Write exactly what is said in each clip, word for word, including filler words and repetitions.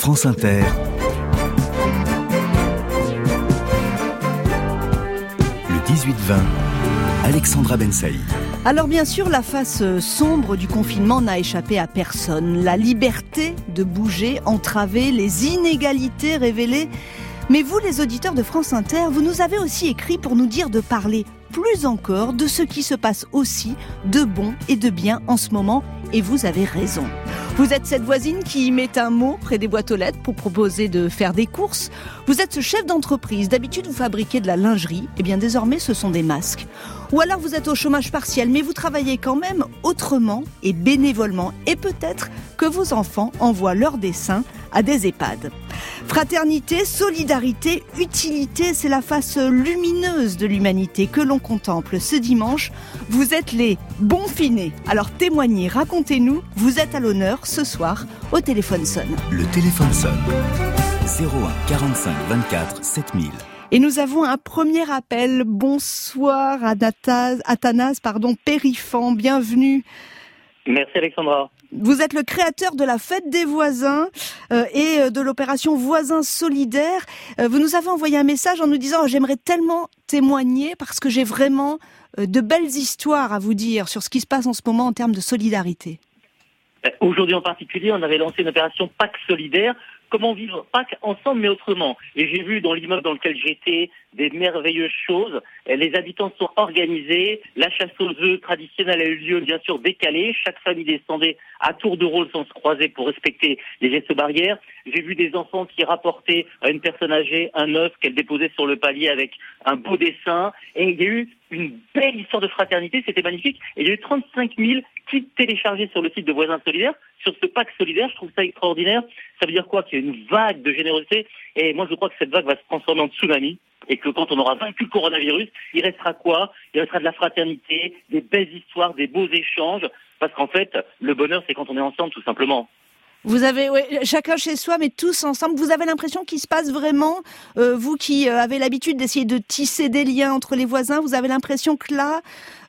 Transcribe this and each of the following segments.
France Inter, le dix-huit vingt, Alexandra Ben Saïd. Alors bien sûr, la face sombre du confinement n'a échappé à personne. La liberté de bouger, entravée, les inégalités révélées. Mais vous, les auditeurs de France Inter, vous nous avez aussi écrit pour nous dire de parler plus encore de ce qui se passe aussi de bon et de bien en ce moment. Et vous avez raison. Vous êtes cette voisine qui met un mot près des boîtes aux lettres pour proposer de faire des courses. Vous êtes ce chef d'entreprise. D'habitude, vous fabriquez de la lingerie. Eh bien, désormais, ce sont des masques. Ou alors, vous êtes au chômage partiel, mais vous travaillez quand même autrement et bénévolement. Et peut-être que vos enfants envoient leurs dessins à des EHPAD. Fraternité, solidarité, utilité, c'est la face lumineuse de l'humanité que l'on contemple ce dimanche. Vous êtes les bons finés. Alors témoignez, racontez-nous, vous êtes à l'honneur ce soir au téléphone sonne. Le téléphone sonne. zéro un quarante-cinq vingt-quatre sept mille. Et nous avons un premier appel. Bonsoir Athanase, Athanase pardon, Périfan, bienvenue. Merci Alexandra. Vous êtes le créateur de la Fête des voisins euh, et euh, de l'opération Voisins solidaires. Euh, vous nous avez envoyé un message en nous disant oh, « J'aimerais tellement témoigner parce que j'ai vraiment euh, de belles histoires à vous dire sur ce qui se passe en ce moment en termes de solidarité. » Aujourd'hui en particulier, on avait lancé une opération Pâques solidaire. Comment vivre Pâques ensemble mais autrement. Et j'ai vu dans l'immeuble dans lequel j'étais des merveilleuses choses. Les habitants sont organisés. La chasse aux œufs traditionnelle a eu lieu bien sûr décalée. Chaque famille descendait à tour de rôle sans se croiser pour respecter les gestes barrières. J'ai vu des enfants qui rapportaient à une personne âgée un œuf qu'elle déposait sur le palier avec un beau dessin. Et il y a eu une belle histoire de fraternité, c'était magnifique. Et il y a eu trente-cinq mille kits téléchargés sur le site de Voisins solidaires. Sur ce Pâques solidaire, je trouve ça extraordinaire. Ça veut dire quoi? Qu'il y a une vague de générosité. Et moi, je crois que cette vague va se transformer en tsunami. Et que quand on aura vaincu le coronavirus, il restera quoi? Il restera de la fraternité, des belles histoires, des beaux échanges. Parce qu'en fait, le bonheur, c'est quand on est ensemble, tout simplement. Vous avez, ouais, chacun chez soi, mais tous ensemble. Vous avez l'impression qu'il se passe vraiment, euh, vous qui euh, avez l'habitude d'essayer de tisser des liens entre les voisins, vous avez l'impression que là,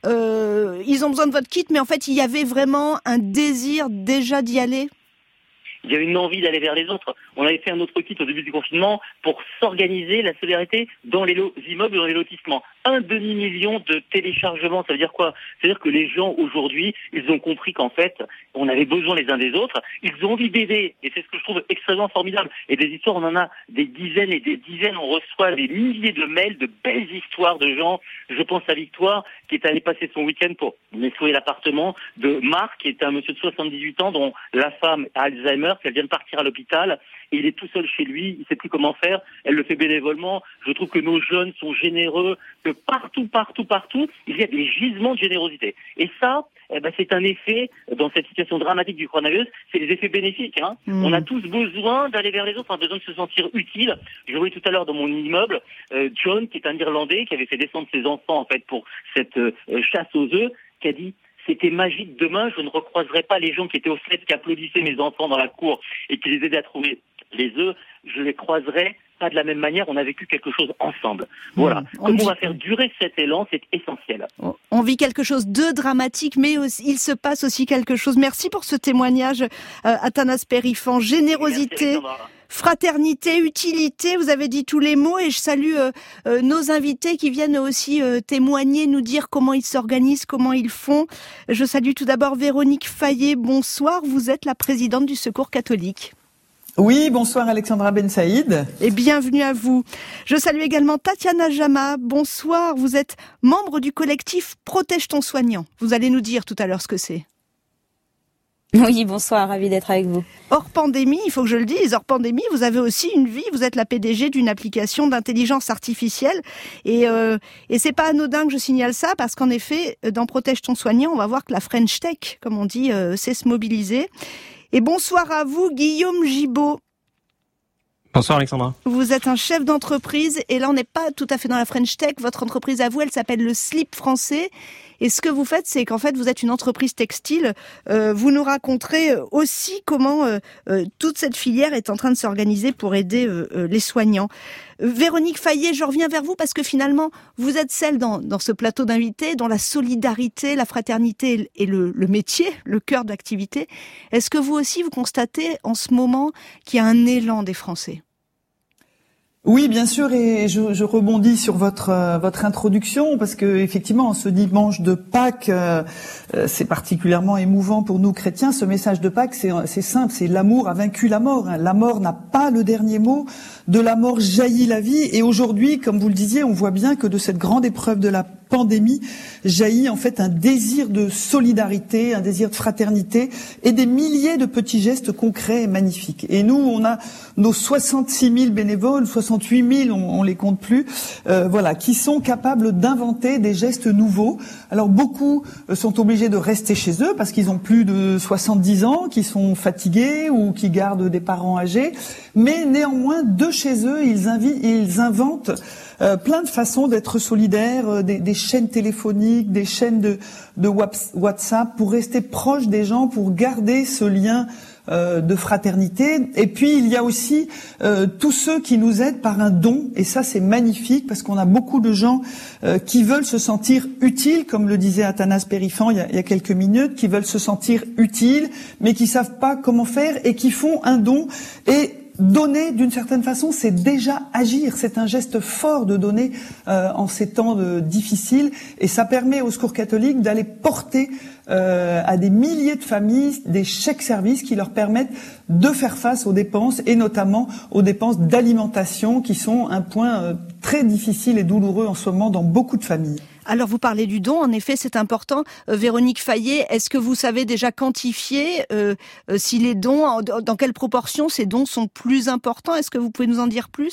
euh, ils ont besoin de votre kit, mais en fait, il y avait vraiment un désir déjà d'y aller? Il y a une envie d'aller vers les autres. On avait fait un autre kit au début du confinement pour s'organiser la solidarité dans les lo- immeubles et dans les lotissements. Un demi-million de téléchargements, ça veut dire quoi? C'est-à-dire que les gens aujourd'hui, ils ont compris qu'en fait, on avait besoin les uns des autres. Ils ont envie d'aider et c'est ce que je trouve extrêmement formidable. Et des histoires, on en a des dizaines et des dizaines. On reçoit des milliers de mails, de belles histoires de gens. Je pense à Victoire qui est allé passer son week-end pour nettoyer l'appartement de Marc, qui est un monsieur de soixante-dix-huit ans dont la femme a Alzheimer, qu'elle vient de partir à l'hôpital et il est tout seul chez lui, il sait plus comment faire, elle le fait bénévolement. Je trouve que nos jeunes sont généreux, que partout, partout, partout, il y a des gisements de générosité. Et ça, eh ben, c'est un effet, dans cette situation dramatique du coronavirus, c'est les effets bénéfiques. Hein. Mmh. On a tous besoin d'aller vers les autres, on a besoin de se sentir utile. Je voyais tout à l'heure dans mon immeuble, euh, John, qui est un Irlandais, qui avait fait descendre ses enfants en fait pour cette euh, chasse aux œufs, qui a dit c'était magique, demain je ne recroiserai pas les gens qui étaient aux fenêtres, qui applaudissaient mes enfants dans la cour et qui les aidaient à trouver les œufs, je les croiserai pas de la même manière, on a vécu quelque chose ensemble. Voilà. Mmh, on Comment dit... on va faire durer cet élan, c'est essentiel. On vit quelque chose de dramatique, mais aussi, il se passe aussi quelque chose. Merci pour ce témoignage, euh, Athanase Périfan. Générosité, merci, fraternité, utilité, vous avez dit tous les mots et je salue euh, euh, nos invités qui viennent aussi euh, témoigner, nous dire comment ils s'organisent, comment ils font. Je salue tout d'abord Véronique Fayet, bonsoir, vous êtes la présidente du Secours catholique. Oui, bonsoir Alexandra Ben Saïd. Et bienvenue à vous. Je salue également Tatiana Jama. Bonsoir, vous êtes membre du collectif Protège ton soignant. Vous allez nous dire tout à l'heure ce que c'est. Oui, bonsoir, ravi d'être avec vous. Hors pandémie, il faut que je le dise, hors pandémie, vous avez aussi une vie. Vous êtes la P D G d'une application d'intelligence artificielle. Et, euh, et c'est pas anodin que je signale ça, parce qu'en effet, dans Protège ton soignant, on va voir que la French Tech, comme on dit, euh, sait se mobiliser. Et bonsoir à vous, Guillaume Gibaud. Bonsoir Alexandra. Vous êtes un chef d'entreprise et là on n'est pas tout à fait dans la French Tech. Votre entreprise à vous, elle s'appelle le Slip français Et ce que vous faites, c'est qu'en fait, vous êtes une entreprise textile. Euh, vous nous raconterez aussi comment euh, euh, toute cette filière est en train de s'organiser pour aider euh, euh, les soignants. Euh, Véronique Fayet, je reviens vers vous parce que finalement, vous êtes celle dans, dans ce plateau d'invités dont la solidarité, la fraternité et le, le métier, le cœur de l'activité. Est-ce que vous aussi, vous constatez en ce moment qu'il y a un élan des Français ? Oui, bien sûr, et je, je rebondis sur votre euh, votre introduction parce que effectivement, ce dimanche de Pâques, euh, c'est particulièrement émouvant pour nous chrétiens. Ce message de Pâques, c'est c'est simple, c'est l'amour a vaincu la mort. La mort n'a pas le dernier mot. De la mort jaillit la vie. Et aujourd'hui, comme vous le disiez, on voit bien que de cette grande épreuve de la pandémie jaillit en fait un désir de solidarité, un désir de fraternité et des milliers de petits gestes concrets et magnifiques. Et nous, on a nos soixante-six mille bénévoles, soixante-huit mille, on, on les compte plus, euh, voilà, qui sont capables d'inventer des gestes nouveaux. Alors beaucoup sont obligés de rester chez eux parce qu'ils ont plus de soixante-dix ans, qui sont fatigués ou qui gardent des parents âgés, mais néanmoins de chez eux, ils, invi- ils inventent Euh, plein de façons d'être solidaires, euh, des, des chaînes téléphoniques, des chaînes de, de WhatsApp pour rester proche des gens, pour garder ce lien euh, de fraternité. Et puis il y a aussi euh, tous ceux qui nous aident par un don, et ça c'est magnifique parce qu'on a beaucoup de gens euh, qui veulent se sentir utiles, comme le disait Athanas Périfan il y, a, il y a quelques minutes, qui veulent se sentir utiles, mais qui savent pas comment faire et qui font un don. Et donner, d'une certaine façon, c'est déjà agir. C'est un geste fort de donner euh, en ces temps de, difficiles. Et ça permet au Secours catholique d'aller porter euh, à des milliers de familles des chèques-services qui leur permettent de faire face aux dépenses, et notamment aux dépenses d'alimentation, qui sont un point euh, très difficile et douloureux en ce moment dans beaucoup de familles. Alors vous parlez du don, en effet c'est important. Euh, Véronique Fayet, est-ce que vous savez déjà quantifier euh, euh, si les dons, en, dans quelle proportion ces dons sont plus importants ? Est-ce que vous pouvez nous en dire plus ?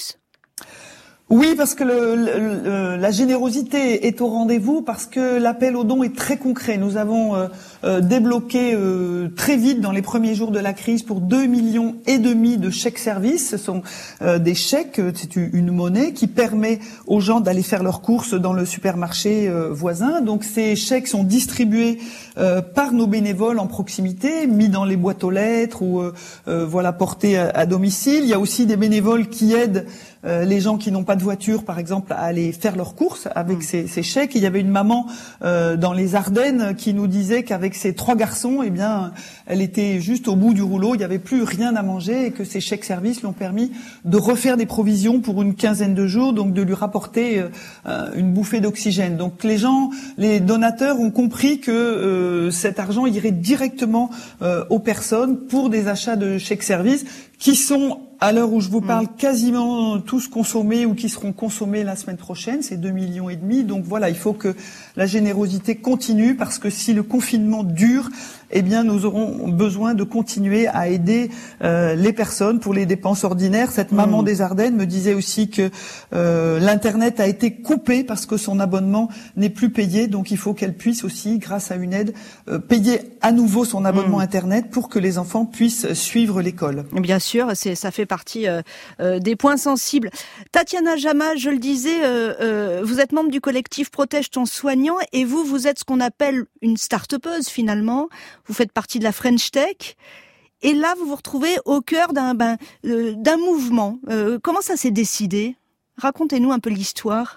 Oui, parce que le, le, la générosité est au rendez-vous, parce que l'appel aux dons est très concret. Nous avons euh, euh, débloqué euh, très vite dans les premiers jours de la crise pour deux millions et demi de chèques services. Ce sont euh, des chèques, c'est une monnaie qui permet aux gens d'aller faire leurs courses dans le supermarché euh, voisin. Donc ces chèques sont distribués euh, par nos bénévoles en proximité, mis dans les boîtes aux lettres ou euh, euh, voilà portés à, à domicile. Il y a aussi des bénévoles qui aident Euh, les gens qui n'ont pas de voiture, par exemple, à aller faire leurs courses avec mmh. ces, ces chèques. Il y avait une maman euh, dans les Ardennes qui nous disait qu'avec ses trois garçons, eh bien, elle était juste au bout du rouleau. Il n'y avait plus rien à manger et que ces chèques-services lui ont permis de refaire des provisions pour une quinzaine de jours, donc de lui rapporter euh, une bouffée d'oxygène. Donc les gens, les donateurs ont compris que euh, cet argent irait directement euh, aux personnes pour des achats de chèques-services qui sont, à l'heure où je vous parle, quasiment tous consommés ou qui seront consommés la semaine prochaine, c'est deux millions et demi. Donc voilà, il faut que la générosité continue, parce que si le confinement dure, eh bien nous aurons besoin de continuer à aider euh, les personnes pour les dépenses ordinaires. Cette mmh. maman des Ardennes me disait aussi que euh, l'internet a été coupé parce que son abonnement n'est plus payé, donc il faut qu'elle puisse aussi, grâce à une aide, euh, payer à nouveau son abonnement mmh. internet pour que les enfants puissent suivre l'école. Bien sûr, c'est, ça fait partie euh, euh, des points sensibles. Tatiana Jama, je le disais, euh, euh, vous êtes membre du collectif Protège ton soignant, et vous, vous êtes ce qu'on appelle une start-upeuse finalement. Vous faites partie de la French Tech. Et là, vous vous retrouvez au cœur d'un, ben, euh, d'un mouvement. Euh, comment ça s'est décidé ? Racontez-nous un peu l'histoire.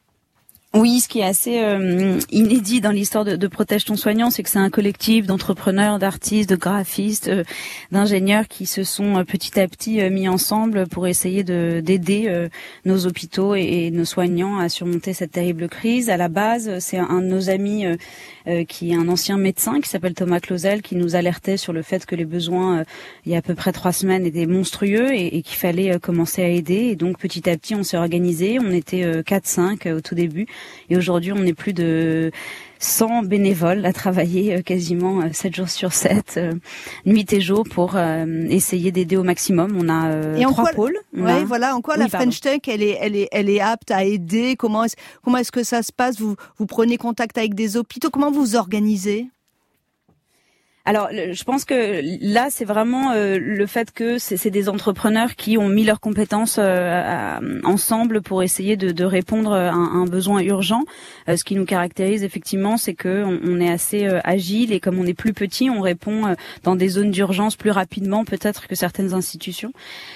Oui, ce qui est assez euh, inédit dans l'histoire de, de Protège ton soignant, c'est que c'est un collectif d'entrepreneurs, d'artistes, de graphistes, euh, d'ingénieurs qui se sont euh, petit à petit euh, mis ensemble pour essayer de d'aider euh, nos hôpitaux et, et nos soignants à surmonter cette terrible crise. À la base, c'est un, un de nos amis euh, euh, qui est un ancien médecin qui s'appelle Thomas Clausel, qui nous alertait sur le fait que les besoins euh, il y a à peu près trois semaines étaient monstrueux et, et qu'il fallait euh, commencer à aider. Et donc petit à petit, on s'est organisé. On était euh, quatre cinq euh, au tout début. Et aujourd'hui, on est plus de cent bénévoles à travailler quasiment sept jours sur sept, euh, nuit et jour, pour euh, essayer d'aider au maximum. On a euh, et en trois quoi, pôles. Oui, a... voilà. En quoi oui, la pardon. French Tech, elle est, elle est, elle est apte à aider. Comment est-ce, comment est-ce que ça se passe ? Vous, vous prenez contact avec des hôpitaux ? Comment vous vous organisez ? Alors, je pense que là, c'est vraiment euh, le fait que c'est, c'est des entrepreneurs qui ont mis leurs compétences euh, à, ensemble pour essayer de, de répondre à un, un besoin urgent. Euh, ce qui nous caractérise effectivement, c'est que on, on est assez euh, agile et comme on est plus petit, on répond euh, dans des zones d'urgence plus rapidement peut-être que certaines institutions.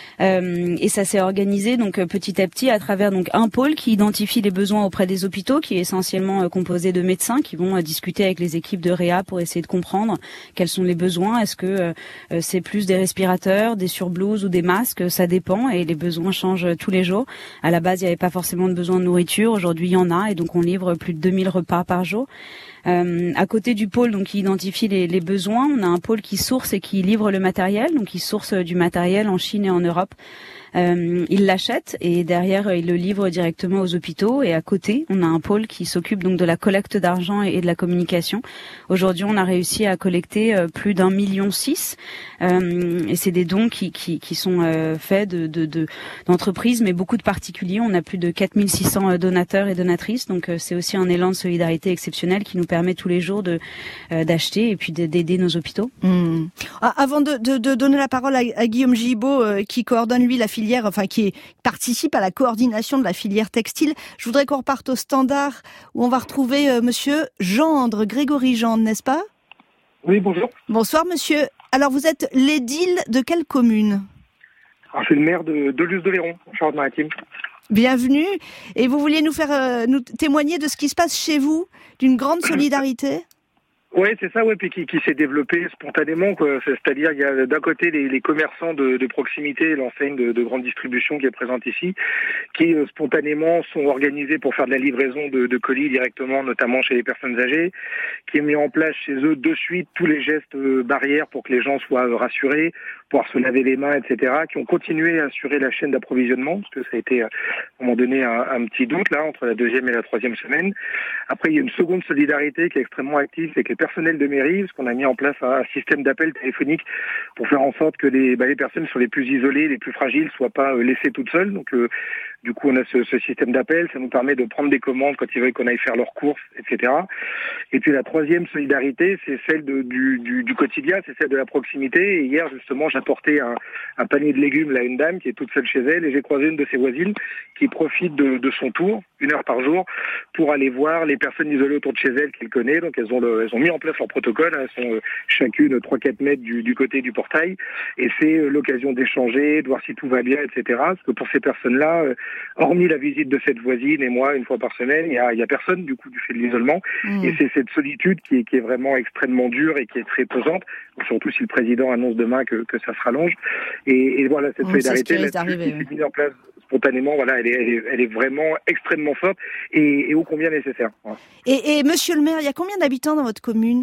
Euh, et ça s'est organisé donc petit à petit à travers donc un pôle qui identifie les besoins auprès des hôpitaux, qui est essentiellement euh, composé de médecins qui vont euh, discuter avec les équipes de réa pour essayer de comprendre quels sont les besoins. Est-ce que euh, c'est plus des respirateurs, des surblouses ou des masques? Ça dépend et les besoins changent tous les jours. À la base, il n'y avait pas forcément de besoin de nourriture. Aujourd'hui, il y en a et donc on livre plus de deux mille repas par jour. Euh, à côté du pôle donc qui identifie les, les besoins, on a un pôle qui source et qui livre le matériel. Donc il source du matériel en Chine et en Europe. Euh, il l'achète et derrière il le livre directement aux hôpitaux. Et à côté, on a un pôle qui s'occupe donc de la collecte d'argent et, et de la communication. Aujourd'hui, on a réussi à collecter euh, plus d'un million six. Euh, et c'est des dons qui, qui, qui sont euh, faits de, de, de, d'entreprises, mais beaucoup de particuliers. On a plus de quatre mille six cents donateurs et donatrices. Donc euh, c'est aussi un élan de solidarité exceptionnel qui nous permet tous les jours de euh, d'acheter et puis d'aider nos hôpitaux. Mmh. Ah, avant de, de, de donner la parole à, à Guillaume Gibault, euh, qui coordonne lui la filière, enfin qui est, participe à la coordination de la filière textile, je voudrais qu'on reparte au standard où on va retrouver euh, Monsieur Gendre, Grégory Gendre, n'est-ce pas? Oui, bonjour. Bonsoir Monsieur. Alors vous êtes l'édile de quelle commune? Alors, je suis le maire de Doluce-d'Oléron, en Charente-Maritime. Bienvenue. Et vous vouliez nous faire euh, nous témoigner de ce qui se passe chez vous, d'une grande solidarité? Oui, c'est ça, ouais, puis qui, qui s'est développé spontanément, quoi. C'est-à-dire, il y a d'un côté les, les commerçants de, de proximité, l'enseigne de, de grande distribution qui est présente ici, qui euh, spontanément sont organisés pour faire de la livraison de, de colis directement, notamment chez les personnes âgées, qui ont mis en place chez eux de suite tous les gestes euh, barrières pour que les gens soient euh, rassurés, pouvoir se laver les mains, et cetera, qui ont continué à assurer la chaîne d'approvisionnement, parce que ça a été, à un moment donné, un, un petit doute, là, entre la deuxième et la troisième semaine. Après, il y a une seconde solidarité qui est extrêmement active, c'est que les personnels de mairie, parce qu'on a mis en place un, un système d'appel téléphonique pour faire en sorte que les, bah, les personnes qui sont les plus isolées, les plus fragiles, soient pas euh, laissées toutes seules. Donc, euh, du coup, on a ce, ce système d'appel, ça nous permet de prendre des commandes quand ils veulent qu'on aille faire leurs courses, et cetera. Et puis la troisième solidarité, c'est celle de, du, du, du quotidien, c'est celle de la proximité. Et hier, justement, j'apportais un, un panier de légumes à une dame qui est toute seule chez elle, et j'ai croisé une de ses voisines qui profite de, de son tour, une heure par jour, pour aller voir les personnes isolées autour de chez elle qu'elle connaît. Donc elles ont, le, elles ont mis en place leur protocole, elles sont euh, chacune trois quatre mètres du, du côté du portail, et c'est euh, l'occasion d'échanger, de voir si tout va bien, et cetera. Parce que pour ces personnes-là, euh, hormis la visite de cette voisine et moi une fois par semaine, il y a, il y a personne du coup du fait de l'isolement, mmh. Et c'est cette solitude qui est, qui est vraiment extrêmement dure et qui est très pesante, surtout si le président annonce demain que, que ça se rallonge. Et, et voilà, cette On solidarité qui qui s'est mise en place spontanément, voilà, elle est, elle est, elle est vraiment extrêmement forte et, et ô combien nécessaire. Voilà. Et, et Monsieur le maire, il y a combien d'habitants dans votre commune?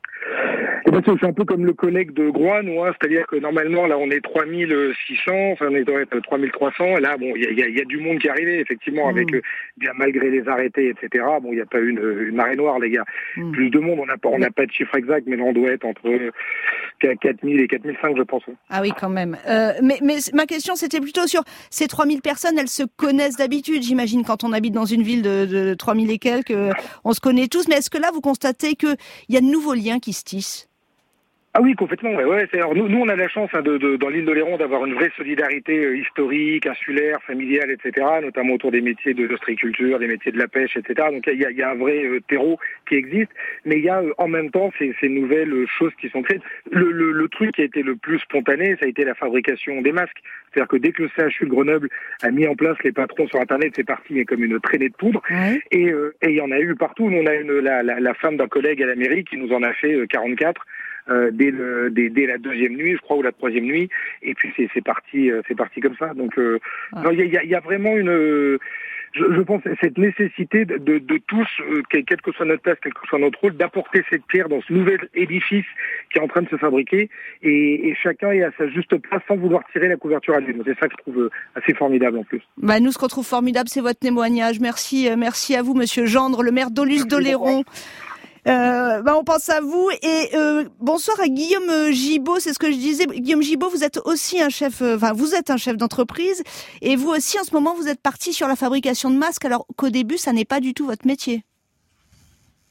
Eh ben, c'est un peu comme le collègue de Groix, nous, hein, c'est-à-dire que normalement, là, on est trois mille six cents, enfin, on est dans trois mille trois cents, et là, bon, il y a, y, a, y a du monde qui est arrivé, effectivement, mmh. avec, euh, bien malgré les arrêtés, et cetera. Bon, il n'y a pas eu une, une marée noire, les gars. Mmh. Plus de monde, on n'a pas, on n'a pas de chiffre exact, mais là, on doit être entre quatre mille et quatre mille cinq, je pense. Ah oui, quand même. Euh, mais, mais ma question, c'était plutôt sur ces trois mille personnes, elles se connaissent d'habitude, j'imagine, quand on habite dans une ville de, de trois mille et quelques, on se connaît tous, mais est-ce que là, vous constatez qu'il y a de nouveaux liens qui se tissent? Ah oui, complètement. Ouais, ouais. C'est, alors, nous, nous, on a la chance hein, de, de, dans l'île d'Oléron d'avoir une vraie solidarité euh, historique, insulaire, familiale, et cetera, notamment autour des métiers de l'ostréiculture, des métiers de la pêche, et cetera. Donc il y a, y a un vrai euh, terreau qui existe, mais il y a euh, en même temps ces, ces nouvelles euh, choses qui sont créées. Le, le, le truc qui a été le plus spontané, ça a été la fabrication des masques. C'est-à-dire que dès que le C H U de Grenoble a mis en place les patrons sur Internet, c'est parti, mais comme une traînée de poudre. Ouais. Et euh, et il y en a eu partout. Nous, on a une, la, la, la femme d'un collègue à la mairie qui nous en a fait euh, quarante-quatre. Euh, dès, le, dès, dès la deuxième nuit, je crois, ou la troisième nuit, et puis c'est, c'est parti, euh, c'est parti comme ça. Donc, il euh, ah. y, a, y a vraiment une, euh, je, je pense, cette nécessité de, de, de tous, euh, quelle que soit notre place, quel que soit notre rôle, d'apporter cette pierre dans ce nouvel édifice qui est en train de se fabriquer, et, et chacun est à sa juste place sans vouloir tirer la couverture à lui. Donc, c'est ça que je trouve assez formidable en plus. Bah nous, ce qu'on trouve formidable, c'est votre témoignage. Merci, euh, merci à vous, Monsieur Gendre, le maire Doluce-d'Oléron. Euh, bah on pense à vous et euh, bonsoir à Guillaume Gibault, c'est ce que je disais. Guillaume Gibault, vous êtes aussi un chef, enfin euh, vous êtes un chef d'entreprise et vous aussi en ce moment vous êtes parti sur la fabrication de masques alors qu'au début ça n'est pas du tout votre métier.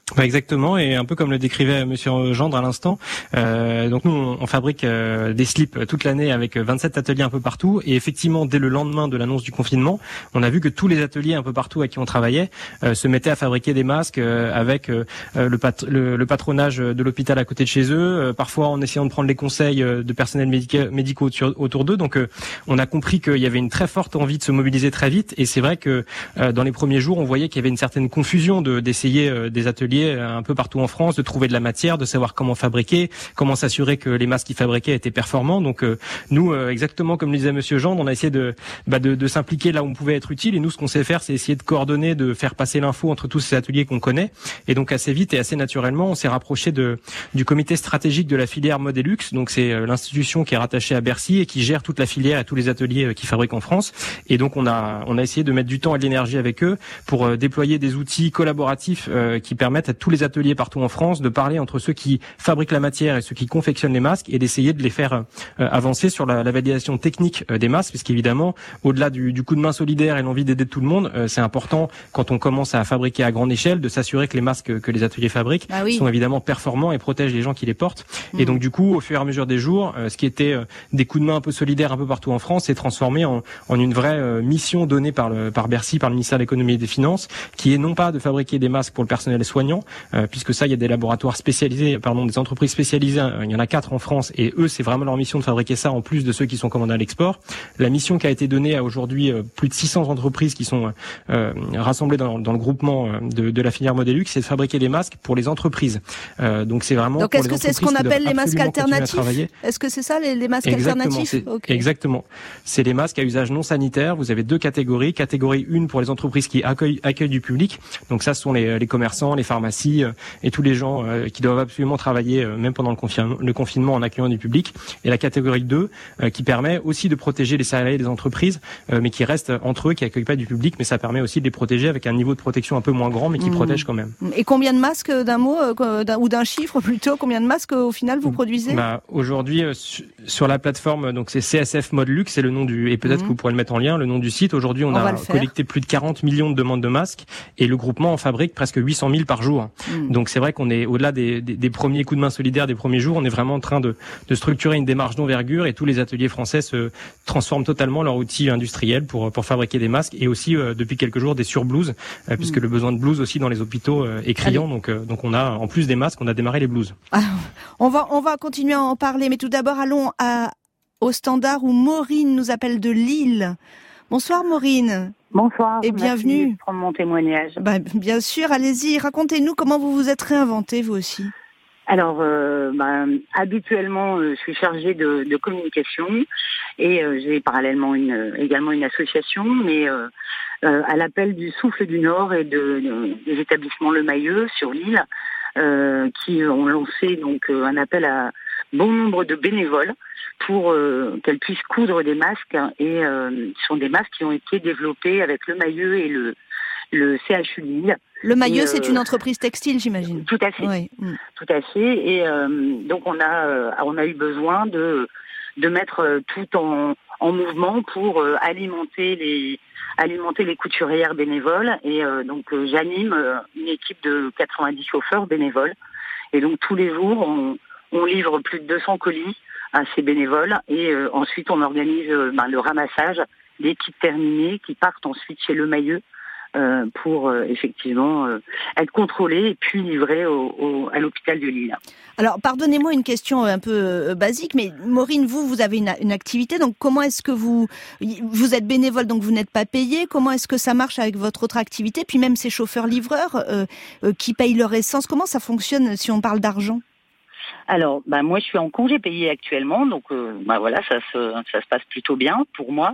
Bah exactement, et un peu comme le décrivait Monsieur Gendre à l'instant. Euh, donc nous, on, on fabrique euh, des slips toute l'année avec vingt-sept ateliers un peu partout. Et effectivement, dès le lendemain de l'annonce du confinement, on a vu que tous les ateliers un peu partout à qui on travaillait euh, se mettaient à fabriquer des masques euh, avec euh, le, pat- le, le patronage de l'hôpital à côté de chez eux, euh, parfois en essayant de prendre les conseils de personnels médica- médicaux sur, autour d'eux. Donc euh, on a compris qu'il y avait une très forte envie de se mobiliser très vite. Et c'est vrai que euh, dans les premiers jours, on voyait qu'il y avait une certaine confusion de, d'essayer euh, des ateliers un peu partout en France, de trouver de la matière, de savoir comment fabriquer, comment s'assurer que les masques qu'ils fabriquaient étaient performants. Donc euh, nous, euh, exactement comme le disait Monsieur Gendre, on a essayé de, bah, de, de s'impliquer là où on pouvait être utile. Et nous, ce qu'on sait faire, c'est essayer de coordonner, de faire passer l'info entre tous ces ateliers qu'on connaît. Et donc assez vite et assez naturellement, on s'est rapproché de, du comité stratégique de la filière Modelux. Donc c'est euh, l'institution qui est rattachée à Bercy et qui gère toute la filière et tous les ateliers euh, qui fabriquent en France. Et donc on a, on a essayé de mettre du temps et de l'énergie avec eux pour euh, déployer des outils collaboratifs euh, qui permettent à tous les ateliers partout en France de parler entre ceux qui fabriquent la matière et ceux qui confectionnent les masques et d'essayer de les faire euh, avancer sur la, la validation technique euh, des masques, puisqu'évidemment, au-delà du, du coup de main solidaire et l'envie d'aider tout le monde, euh, c'est important quand on commence à fabriquer à grande échelle de s'assurer que les masques que les ateliers fabriquent ah oui. sont évidemment performants et protègent les gens qui les portent. Mmh. Et donc du coup, au fur et à mesure des jours, euh, ce qui était euh, des coups de main un peu solidaires un peu partout en France s'est transformé en, en une vraie euh, mission donnée par, le, par Bercy, par le ministère de l'économie et des finances, qui est non pas de fabriquer des masques pour le personnel soignant, euh, puisque ça, il y a des laboratoires spécialisés, pardon, des entreprises spécialisées, il y en a quatre en France, et eux, c'est vraiment leur mission de fabriquer ça en plus de ceux qui sont commandés à l'export. La mission qui a été donnée à aujourd'hui euh, plus de six cents entreprises qui sont euh, rassemblées dans, dans le groupement de, de la filière Modelux, c'est de fabriquer les masques pour les entreprises. Euh, donc c'est vraiment. Donc pour est-ce les que c'est ce qu'on appelle les masques alternatifs? Est-ce que c'est ça les, les masques Exactement, alternatifs? c'est, okay. Exactement. C'est les masques à usage non sanitaire. Vous avez deux catégories. Catégorie une pour les entreprises qui accueillent, accueillent du public. Donc ça, ce sont les, les commerçants, les pharmacies euh, et tous les gens euh, qui doivent absolument travailler, euh, même pendant le confinement, le confinement en accueillant du public. Et la catégorie deux, euh, qui permet aussi de protéger les salariés des entreprises, euh, mais qui restent entre eux, qui accueillent pas du public, mais ça permet aussi de les protéger avec un niveau de protection un peu moins grand, mais qui mmh. protège quand même. Et combien de masques, d'un mot, euh, d'un, ou d'un chiffre plutôt, combien de masques au final vous produisez? Bah, aujourd'hui, euh, sur la plateforme, donc c'est C S F Modelux, c'est le nom du, et peut-être mmh. que vous pourrez le mettre en lien, le nom du site. Aujourd'hui, on, on a collecté plus de quarante millions de demandes de masques, et le groupement en fabrique presque huit cent mille par jour. Mmh. Donc c'est vrai qu'on est au-delà des, des, des premiers coups de main solidaires des premiers jours, on est vraiment en train de, de structurer une démarche d'envergure, et tous les ateliers français se transforment totalement leur outil industriel pour pour fabriquer des masques, et aussi euh, depuis quelques jours des surblouses, euh, puisque mmh. le besoin de blouses aussi dans les hôpitaux euh, est criant. Donc euh, donc on a en plus des masques, on a démarré les blouses. Alors, on va on va continuer à en parler, mais tout d'abord allons à au standard où Maureen nous appelle de Lille. Bonsoir Maureen. Bonsoir. Et bienvenue. Merci pour mon témoignage. Bah, bien sûr, allez-y, racontez-nous comment vous vous êtes réinventé vous aussi. Alors, euh, bah, habituellement, euh, je suis chargée de, de communication et euh, j'ai parallèlement une, également une association, mais euh, euh, à l'appel du Souffle du Nord et de, de, des établissements Le Mailleux sur l'île, euh, qui ont lancé donc euh, un appel à bon nombre de bénévoles pour euh, qu'elles puissent coudre des masques, et euh, ce sont des masques qui ont été développés avec Le Mailleux et le, le C H U Lille. Le Mailleux, et, c'est euh, une entreprise textile, j'imagine. Tout à fait, oui. tout à fait. Et euh, donc on a, euh, on a eu besoin de de mettre euh, tout en, en mouvement pour euh, alimenter les alimenter les couturières bénévoles. Et euh, donc euh, j'anime euh, une équipe de quatre-vingt-dix chauffeurs bénévoles. Et donc tous les jours, on, on livre plus de deux cents colis à ces bénévoles. Et euh, ensuite, on organise euh, ben, le ramassage des kits terminés qui partent ensuite chez Le Mailleux. Euh, pour euh, effectivement euh, être contrôlé et puis livré au, au, à l'hôpital de Lille. Alors, pardonnez-moi une question un peu euh, basique, mais Maureen, vous, vous avez une, une activité, donc comment est-ce que vous... Vous êtes bénévole, donc vous n'êtes pas payé. Comment est-ce que ça marche avec votre autre activité? Puis même ces chauffeurs-livreurs euh, euh, qui payent leur essence, comment ça fonctionne si on parle d'argent? Alors, bah moi, je suis en congé payé actuellement, donc euh, bah voilà, ça se ça se passe plutôt bien pour moi.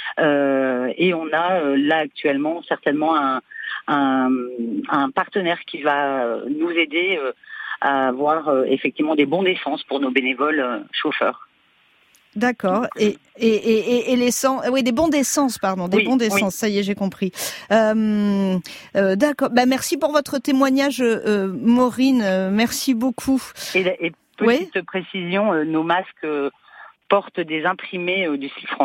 Euh, et on a euh, là actuellement certainement un, un un partenaire qui va nous aider euh, à avoir euh, effectivement des bons d'essence pour nos bénévoles euh, chauffeurs. D'accord. Et et et et l'essence, oui, des bons d'essence, pardon, des oui, bons d'essence. Oui. Ça y est, j'ai compris. Euh, euh, d'accord. Bah merci pour votre témoignage, euh, Maureen. Euh, merci beaucoup. Et, et petite oui. précision, euh, nos masques euh, portent des imprimés euh, du slip français.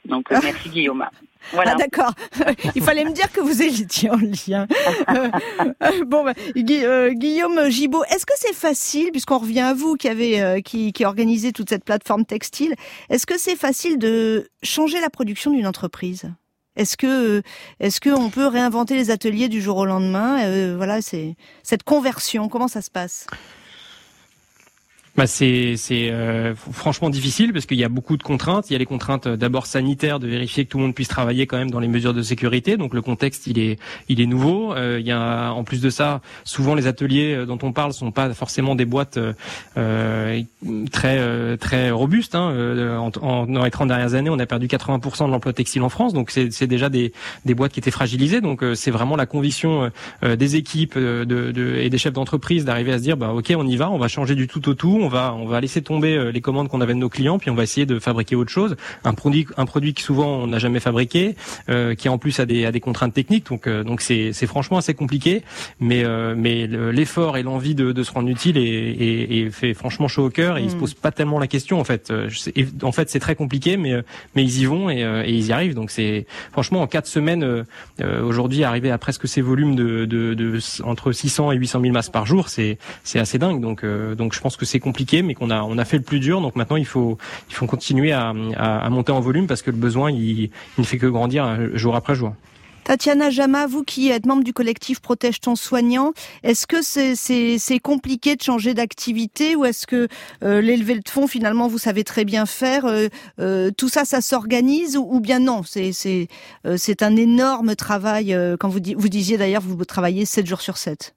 Donc euh, merci Guillaume. Voilà. Ah d'accord. Il fallait me dire que vous étiez en lien. Euh, euh, bon, bah, Gu- euh, Guillaume Gibaud, est-ce que c'est facile, puisqu'on revient à vous qui avez euh, qui, qui organisez toute cette plateforme textile, est-ce que c'est facile de changer la production d'une entreprise ? Est-ce que est-ce que on peut réinventer les ateliers du jour au lendemain ? euh, Voilà, c'est cette conversion. Comment ça se passe ? Bah c'est c'est euh, franchement difficile parce qu'il y a beaucoup de contraintes. Il y a les contraintes euh, d'abord sanitaires, de vérifier que tout le monde puisse travailler quand même dans les mesures de sécurité. Donc le contexte il est il est nouveau. Euh, il y a en plus de ça, souvent les ateliers dont on parle sont pas forcément des boîtes euh, très euh, très robustes. Hein. Euh, en, en, dans les trente dernières années, on a perdu quatre-vingts pour cent de l'emploi textile en France. Donc c'est c'est déjà des des boîtes qui étaient fragilisées. Donc euh, c'est vraiment la conviction euh, des équipes euh, de, de et des chefs d'entreprise d'arriver à se dire bah ok on y va, on va changer du tout au tout. On va, on va laisser tomber les commandes qu'on avait de nos clients, puis on va essayer de fabriquer autre chose, un produit, un produit qui souvent on n'a jamais fabriqué, euh, qui en plus a des, a des contraintes techniques. Donc, euh, donc c'est, c'est franchement assez compliqué, mais, euh, mais l'effort et l'envie de, de se rendre utile est, est, est fait franchement chaud au cœur et mmh. ils se posent pas tellement la question en fait. En fait, c'est très compliqué, mais, mais ils y vont et, et ils y arrivent. Donc c'est franchement en quatre semaines euh, aujourd'hui arriver à presque ces volumes de, de, de entre six cents et huit cent mille masques par jour, c'est, c'est assez dingue. Donc, euh, donc je pense que c'est compliqué, mais qu'on a on a fait le plus dur. Donc maintenant il faut il faut continuer à, à, à monter en volume parce que le besoin il, il ne fait que grandir jour après jour. Tatiana Jama, vous qui êtes membre du collectif Protège ton soignant, est-ce que c'est, c'est, c'est compliqué de changer d'activité ou est-ce que euh, l'élevé de fonds finalement vous savez très bien faire euh, euh, tout ça ça s'organise ou, ou bien non c'est c'est euh, c'est un énorme travail euh, quand vous vous disiez d'ailleurs vous travaillez sept jours sur sept.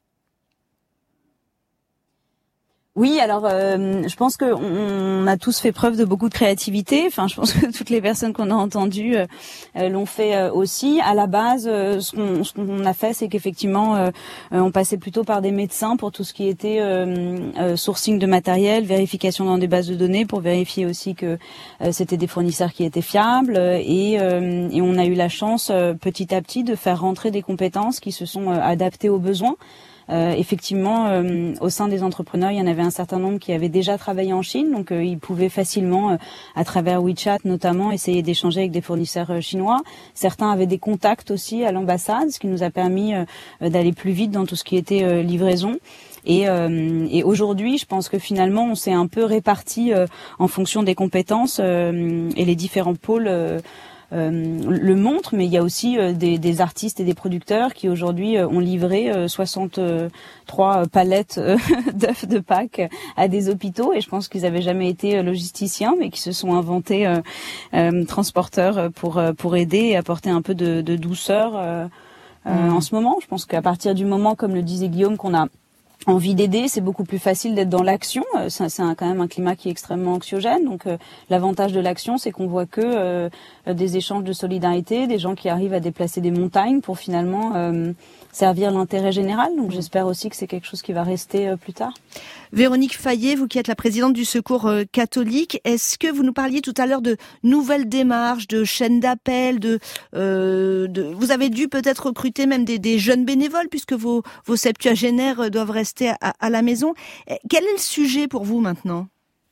Oui, alors euh, je pense que on a tous fait preuve de beaucoup de créativité. Enfin, je pense que toutes les personnes qu'on a entendues euh, l'ont fait euh, aussi. À la base, euh, ce, qu'on, ce qu'on a fait, c'est qu'effectivement, euh, on passait plutôt par des médecins pour tout ce qui était euh, euh, sourcing de matériel, vérification dans des bases de données pour vérifier aussi que euh, c'était des fournisseurs qui étaient fiables. Et, euh, et on a eu la chance, euh, petit à petit, de faire rentrer des compétences qui se sont euh, adaptées aux besoins. Euh, effectivement, euh, au sein des entrepreneurs, il y en avait un certain nombre qui avaient déjà travaillé en Chine, donc euh, ils pouvaient facilement, euh, à travers WeChat notamment, essayer d'échanger avec des fournisseurs euh, chinois. Certains avaient des contacts aussi à l'ambassade, ce qui nous a permis euh, d'aller plus vite dans tout ce qui était euh, livraison. Et, euh, et aujourd'hui, je pense que finalement, on s'est un peu répartis euh, en fonction des compétences euh, et les différents pôles. Euh, Euh, le montre, mais il y a aussi euh, des, des artistes et des producteurs qui aujourd'hui euh, ont livré euh, soixante-trois palettes euh, d'œufs de Pâques à des hôpitaux et je pense qu'ils n'avaient jamais été euh, logisticiens mais qui se sont inventés euh, euh, transporteurs pour pour aider et apporter un peu de, de douceur euh, euh, mmh. en ce moment. Je pense qu'à partir du moment, comme le disait Guillaume, qu'on a envie d'aider, c'est beaucoup plus facile d'être dans l'action. C'est, c'est un, quand même un climat qui est extrêmement anxiogène. Donc euh, l'avantage de l'action, c'est qu'on voit que euh, des échanges de solidarité, des gens qui arrivent à déplacer des montagnes pour finalement euh, servir l'intérêt général. Donc j'espère aussi que c'est quelque chose qui va rester euh, plus tard. Véronique Fayet, vous qui êtes la présidente du Secours euh, catholique, est-ce que vous nous parliez tout à l'heure de nouvelles démarches, de chaînes d'appel, de, euh, de vous avez dû peut-être recruter même des, des jeunes bénévoles puisque vos, vos septuagénaires doivent rester à, à la maison. Quel est le sujet pour vous maintenant ?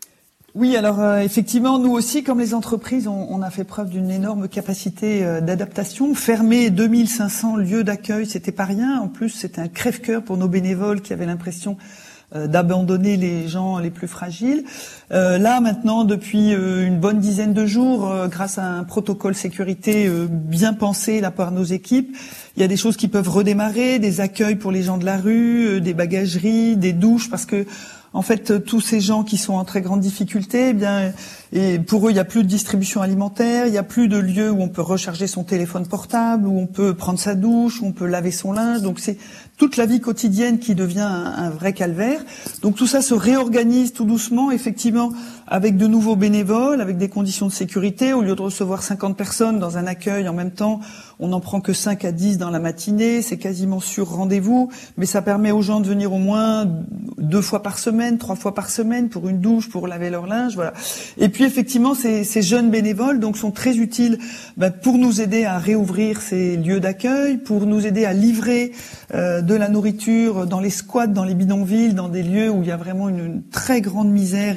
Oui, alors euh, effectivement, nous aussi, comme les entreprises, on, on a fait preuve d'une énorme capacité euh, d'adaptation. Fermer deux mille cinq cents lieux d'accueil, c'était pas rien. En plus, c'était un crève-cœur pour nos bénévoles qui avaient l'impression euh, d'abandonner les gens les plus fragiles. Euh, là, maintenant, depuis euh, une bonne dizaine de jours, euh, grâce à un protocole sécurité euh, bien pensé là par nos équipes, il y a des choses qui peuvent redémarrer, des accueils pour les gens de la rue, euh, des bagageries, des douches, parce que en fait, tous ces gens qui sont en très grande difficulté, eh bien, et pour eux, il n'y a plus de distribution alimentaire, il n'y a plus de lieu où on peut recharger son téléphone portable, où on peut prendre sa douche, où on peut laver son linge. Donc, c'est toute la vie quotidienne qui devient un, un vrai calvaire. Donc, tout ça se réorganise tout doucement, effectivement, avec de nouveaux bénévoles, avec des conditions de sécurité. Au lieu de recevoir cinquante personnes dans un accueil en même temps, on n'en prend que cinq à dix dans la matinée. C'est quasiment sur rendez-vous, mais ça permet aux gens de venir au moins deux fois par semaine, trois fois par semaine pour une douche, pour laver leur linge, voilà. Et puis effectivement, ces, ces jeunes bénévoles donc sont très utiles ben, pour nous aider à réouvrir ces lieux d'accueil, pour nous aider à livrer euh, de la nourriture dans les squats, dans les bidonvilles, dans des lieux où il y a vraiment une, une très grande misère et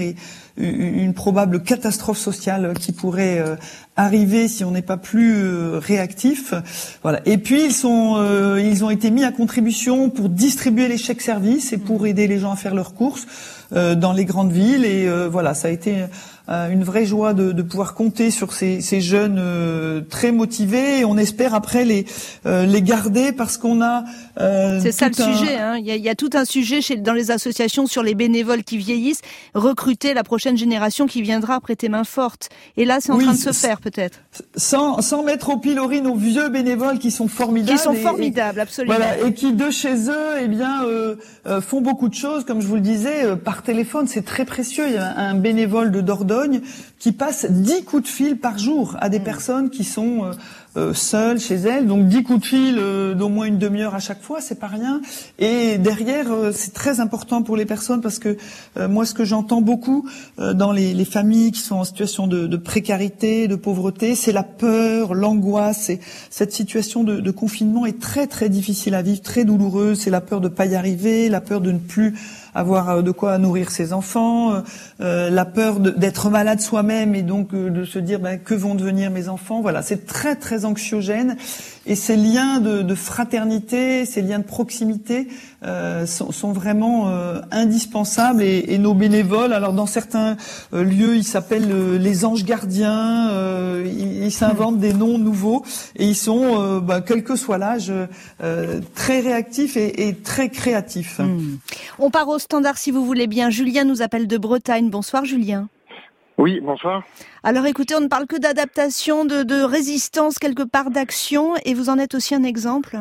une probable catastrophe sociale qui pourrait euh, arriver si on n'est pas plus euh, réactif. Voilà. Et puis ils sont, euh, ils ont été mis à contribution pour distribuer les chèques services et pour aider les gens à faire leurs courses euh, dans les grandes villes. Et euh, voilà, ça a été une vraie joie de, de pouvoir compter sur ces, ces jeunes euh, très motivés. Et on espère après les euh, les garder parce qu'on a. Euh, C'est ça le un... sujet. Hein. Il y a, il y a tout un sujet chez, dans les associations sur les bénévoles qui vieillissent, recruter la prochaine génération qui viendra prêter main forte. Et là, c'est en oui, train de se faire peut-être. Sans sans mettre au pilori nos vieux bénévoles qui sont formidables. Qui sont et, formidables, et, absolument. Voilà, et qui de chez eux, eh bien, euh, euh, font beaucoup de choses. Comme je vous le disais, euh, par téléphone, c'est très précieux. Il y a un, un bénévole de Dordogne qui passe dix coups de fil par jour à des mmh. personnes qui sont euh, euh, seules chez elles. Donc dix coups de fil euh, d'au moins une demi-heure à chaque fois, c'est pas rien. Et derrière, euh, c'est très important pour les personnes parce que euh, moi, ce que j'entends beaucoup euh, dans les, les familles qui sont en situation de, de précarité, de pauvreté, c'est la peur, l'angoisse. Et cette situation de, de confinement est très très difficile à vivre, très douloureuse. C'est la peur de pas y arriver, la peur de ne plus avoir de quoi nourrir ses enfants, euh, la peur de, d'être malade soi-même et donc euh, de se dire ben, que vont devenir mes enfants. Voilà, c'est très très anxiogène et ces liens de, de fraternité, ces liens de proximité euh, sont, sont vraiment euh, indispensables et, et nos bénévoles, alors dans certains euh, lieux, ils s'appellent euh, les anges gardiens, euh, ils, ils s'inventent des noms nouveaux et ils sont, euh, ben, quel que soit l'âge, euh, très réactifs et, et très créatifs. Mmh. On part au standard si vous voulez bien. Julien nous appelle de Bretagne. Bonsoir Julien. Oui, bonsoir. Alors écoutez, on ne parle que d'adaptation, de, de résistance, quelque part d'action, et vous en êtes aussi un exemple.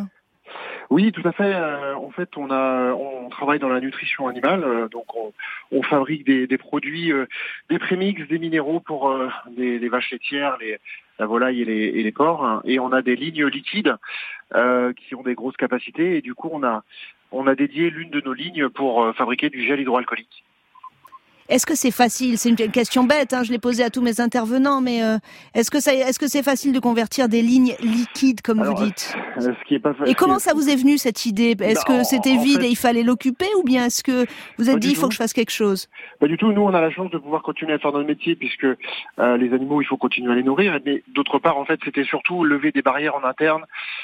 Oui, tout à fait. Euh, en fait, on a, on travaille dans la nutrition animale, euh, donc on, on fabrique des, des produits, euh, des prémix, des minéraux pour euh, les, les vaches laitières, les, la volaille et les, et les porcs, hein, et on a des lignes liquides euh, qui ont des grosses capacités, et du coup, on a, on a dédié l'une de nos lignes pour euh, fabriquer du gel hydroalcoolique. Est-ce que c'est facile ? C'est une question bête, hein, je l'ai posée à tous mes intervenants, mais euh, est-ce que ça, est-ce que c'est facile de convertir des lignes liquides, comme Alors, vous dites ? euh, ce qui est pas facile. Et comment ça vous est venu cette idée ? Est-ce non, que c'était vide fait... et il fallait l'occuper, ou bien est-ce que vous êtes dit il faut que je fasse quelque chose ? Pas du tout. Nous, on a la chance de pouvoir continuer à faire notre métier, puisque euh, les animaux, il faut continuer à les nourrir. Mais d'autre part, en fait, c'était surtout lever des barrières en interne.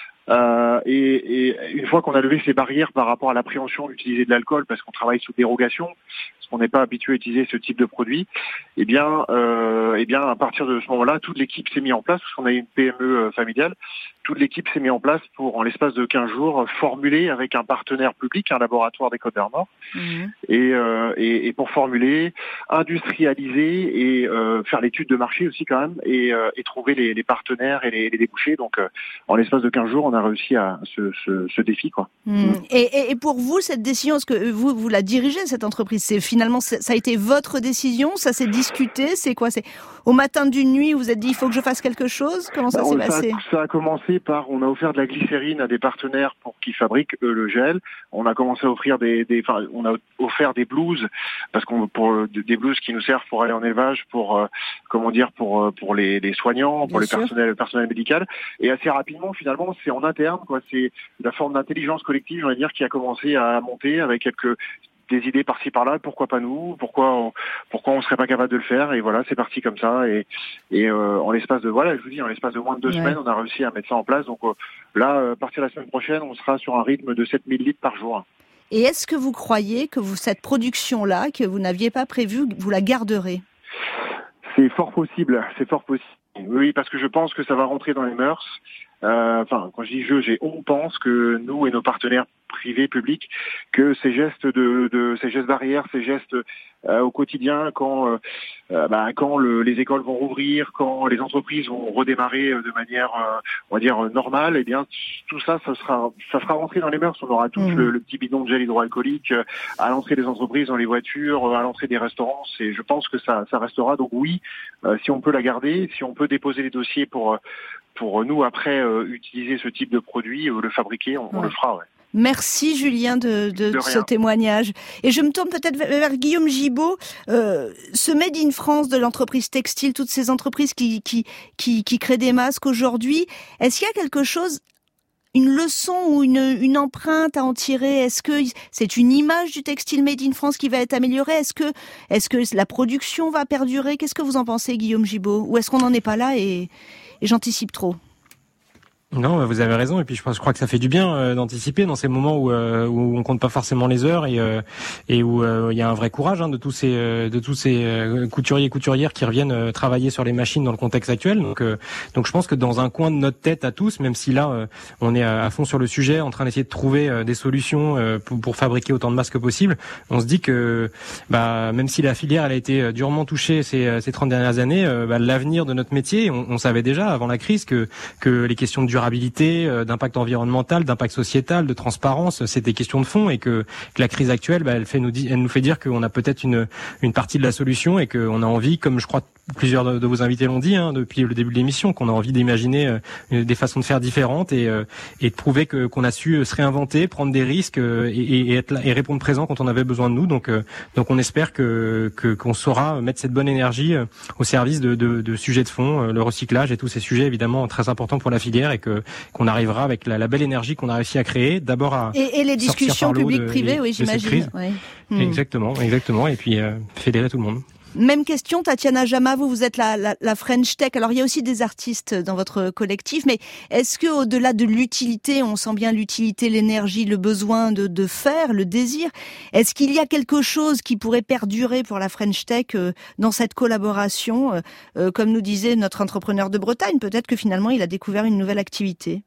Euh, et, et une fois qu'on a levé ces barrières par rapport à l'appréhension d'utiliser de l'alcool, parce qu'on travaille sous dérogation, parce qu'on n'est pas habitué à utiliser ce type de produit, eh bien, euh, eh bien, à partir de ce moment-là, toute l'équipe s'est mise en place, parce qu'on a une P M E familiale, toute l'équipe s'est mise en place pour, en l'espace de quinze jours, formuler avec un partenaire public, un laboratoire des Côtes-d'Armor, mmh. et, euh, et, et pour formuler, industrialiser et euh, faire l'étude de marché aussi quand même, et, euh, et trouver les, les partenaires et les, les débouchés. Donc, euh, en l'espace de quinze jours, on a réussi à ce, ce, ce défi, quoi. Mmh. Et, et pour vous, cette décision, est-ce que vous, vous la dirigez, cette entreprise ? C'est finalement, ça a été votre décision ? Ça s'est discuté ? C'est quoi ? C'est au matin d'une nuit, vous vous êtes dit, il faut que je fasse quelque chose ? Comment ça bah, s'est passé ? a, Ça a commencé par, on a offert de la glycérine à des partenaires pour qu'ils fabriquent eux le gel. On a commencé à offrir des, des enfin, on a offert des blouses, parce qu'on, pour des blouses qui nous servent pour aller en élevage, pour, euh, comment dire, pour, pour les, les soignants, pour Bien les sûr. personnels, le personnel médical. Et assez rapidement, finalement, c'est en interne, quoi. C'est la forme d'intelligence collective, on va dire, qui a commencé à monter avec quelques des idées par-ci par-là. Pourquoi pas nous ? Pourquoi on, pourquoi on serait pas capable de le faire ? Et voilà, c'est parti comme ça. Et, et euh, en l'espace de voilà, je vous dis, en l'espace de moins de deux ouais. semaines, on a réussi à mettre ça en place. Donc euh, là, à partir de la semaine prochaine, on sera sur un rythme de sept mille litres par jour. Et est-ce que vous croyez que vous, cette production-là, que vous n'aviez pas prévue, vous la garderez ? C'est fort possible. C'est fort possible. Oui, parce que je pense que ça va rentrer dans les mœurs. Euh, enfin, quand je dis je, j'ai on pense que nous et nos partenaires privés, publics, que ces gestes de, de ces gestes barrières, ces gestes euh, au quotidien, quand euh, bah, quand le, les écoles vont rouvrir, quand les entreprises vont redémarrer de manière, euh, on va dire normale, eh bien tout ça, ça sera, ça sera rentré dans les mœurs. On aura tous mmh. le, le petit bidon de gel hydroalcoolique euh, à l'entrée des entreprises, dans les voitures, à l'entrée des restaurants. Et je pense que ça, ça restera. Donc oui, euh, si on peut la garder, si on peut déposer les dossiers pour pour nous après euh, utiliser ce type de produit, euh, le fabriquer, on, ouais. on le fera. Ouais. Merci Julien de, de, de ce témoignage. Et je me tourne peut-être vers Guillaume Gibault. Euh, ce Made in France de l'entreprise textile, toutes ces entreprises qui, qui, qui, qui créent des masques aujourd'hui, est-ce qu'il y a quelque chose, une leçon ou une, une empreinte à en tirer? Est-ce que c'est une image du textile made in France qui va être améliorée? Est-ce que, est-ce que la production va perdurer? Qu'est-ce que vous en pensez, Guillaume Gibault? Ou est-ce qu'on n'en est pas là et, et j'anticipe trop? Non, vous avez raison. Et puis je, pense, je crois que ça fait du bien euh, d'anticiper dans ces moments où, euh, où on compte pas forcément les heures et, euh, et où euh, il y a un vrai courage hein, de tous ces euh, de tous ces euh, couturiers et couturières qui reviennent euh, travailler sur les machines dans le contexte actuel. Donc euh, donc je pense que dans un coin de notre tête à tous, même si là euh, on est à fond sur le sujet, en train d'essayer de trouver euh, des solutions euh, pour, pour fabriquer autant de masques que possible, on se dit que bah même si la filière elle a été durement touchée ces ces trente dernières années, euh, bah, l'avenir de notre métier, on, on savait déjà avant la crise que que les questions de durabilité, d'impact environnemental, d'impact sociétal, de transparence, c'est des questions de fond et que, que la crise actuelle, bah, elle fait nous dit, elle nous fait dire qu'on a peut-être une une partie de la solution et qu'on a envie, comme je crois plusieurs de, de vos invités l'ont dit hein, depuis le début de l'émission, qu'on a envie d'imaginer euh, des façons de faire différentes et euh, et de prouver que qu'on a su se réinventer, prendre des risques euh, et, et être là, et répondre présent quand on avait besoin de nous. Donc euh, donc on espère que que qu'on saura mettre cette bonne énergie euh, au service de, de de sujets de fond, euh, le recyclage et tous ces sujets évidemment très importants pour la filière et que qu'on arrivera avec la, la belle énergie qu'on a réussi à créer, d'abord à et, et les discussions publiques-privées, oui, j'imagine. Ouais. Hmm. Exactement, exactement, et puis euh, fédérer tout le monde. Même question, Tatiana Jama, vous, vous êtes la, la, la French Tech. Alors, il y a aussi des artistes dans votre collectif, mais est-ce que, au-delà de l'utilité, on sent bien l'utilité, l'énergie, le besoin de, de faire, le désir, est-ce qu'il y a quelque chose qui pourrait perdurer pour la French Tech euh, dans cette collaboration euh, euh, comme nous disait notre entrepreneur de Bretagne, peut-être que finalement, il a découvert une nouvelle activité.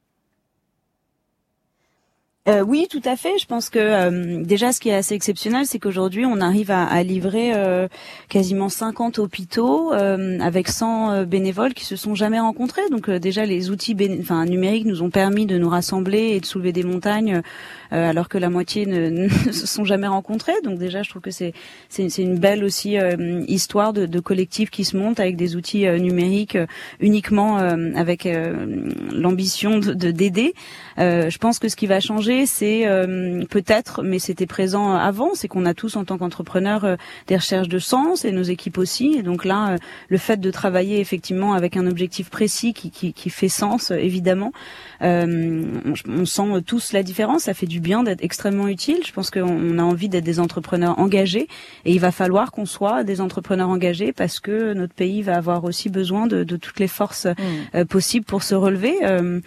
Euh, oui, tout à fait. Je pense que euh, déjà, ce qui est assez exceptionnel, c'est qu'aujourd'hui, on arrive à, à livrer euh, quasiment cinquante hôpitaux euh, avec cent euh, bénévoles qui se sont jamais rencontrés. Donc euh, déjà, les outils béné- enfin, numériques nous ont permis de nous rassembler et de soulever des montagnes, euh, alors que la moitié ne, ne se sont jamais rencontrés. Donc déjà, je trouve que c'est c'est, c'est une belle aussi euh, histoire de, de collectif qui se monte avec des outils euh, numériques euh, uniquement euh, avec euh, l'ambition de, de d'aider. Euh, je pense que ce qui va changer, c'est euh, peut-être, mais c'était présent avant, c'est qu'on a tous en tant qu'entrepreneurs euh, des recherches de sens et nos équipes aussi. Et donc là, euh, le fait de travailler effectivement avec un objectif précis qui, qui, qui fait sens, évidemment, euh, on, on sent tous la différence. Ça fait du bien d'être extrêmement utile. Je pense qu'on a envie d'être des entrepreneurs engagés et il va falloir qu'on soit des entrepreneurs engagés parce que notre pays va avoir aussi besoin de, de toutes les forces mmh. euh, possibles pour se relever. Euh,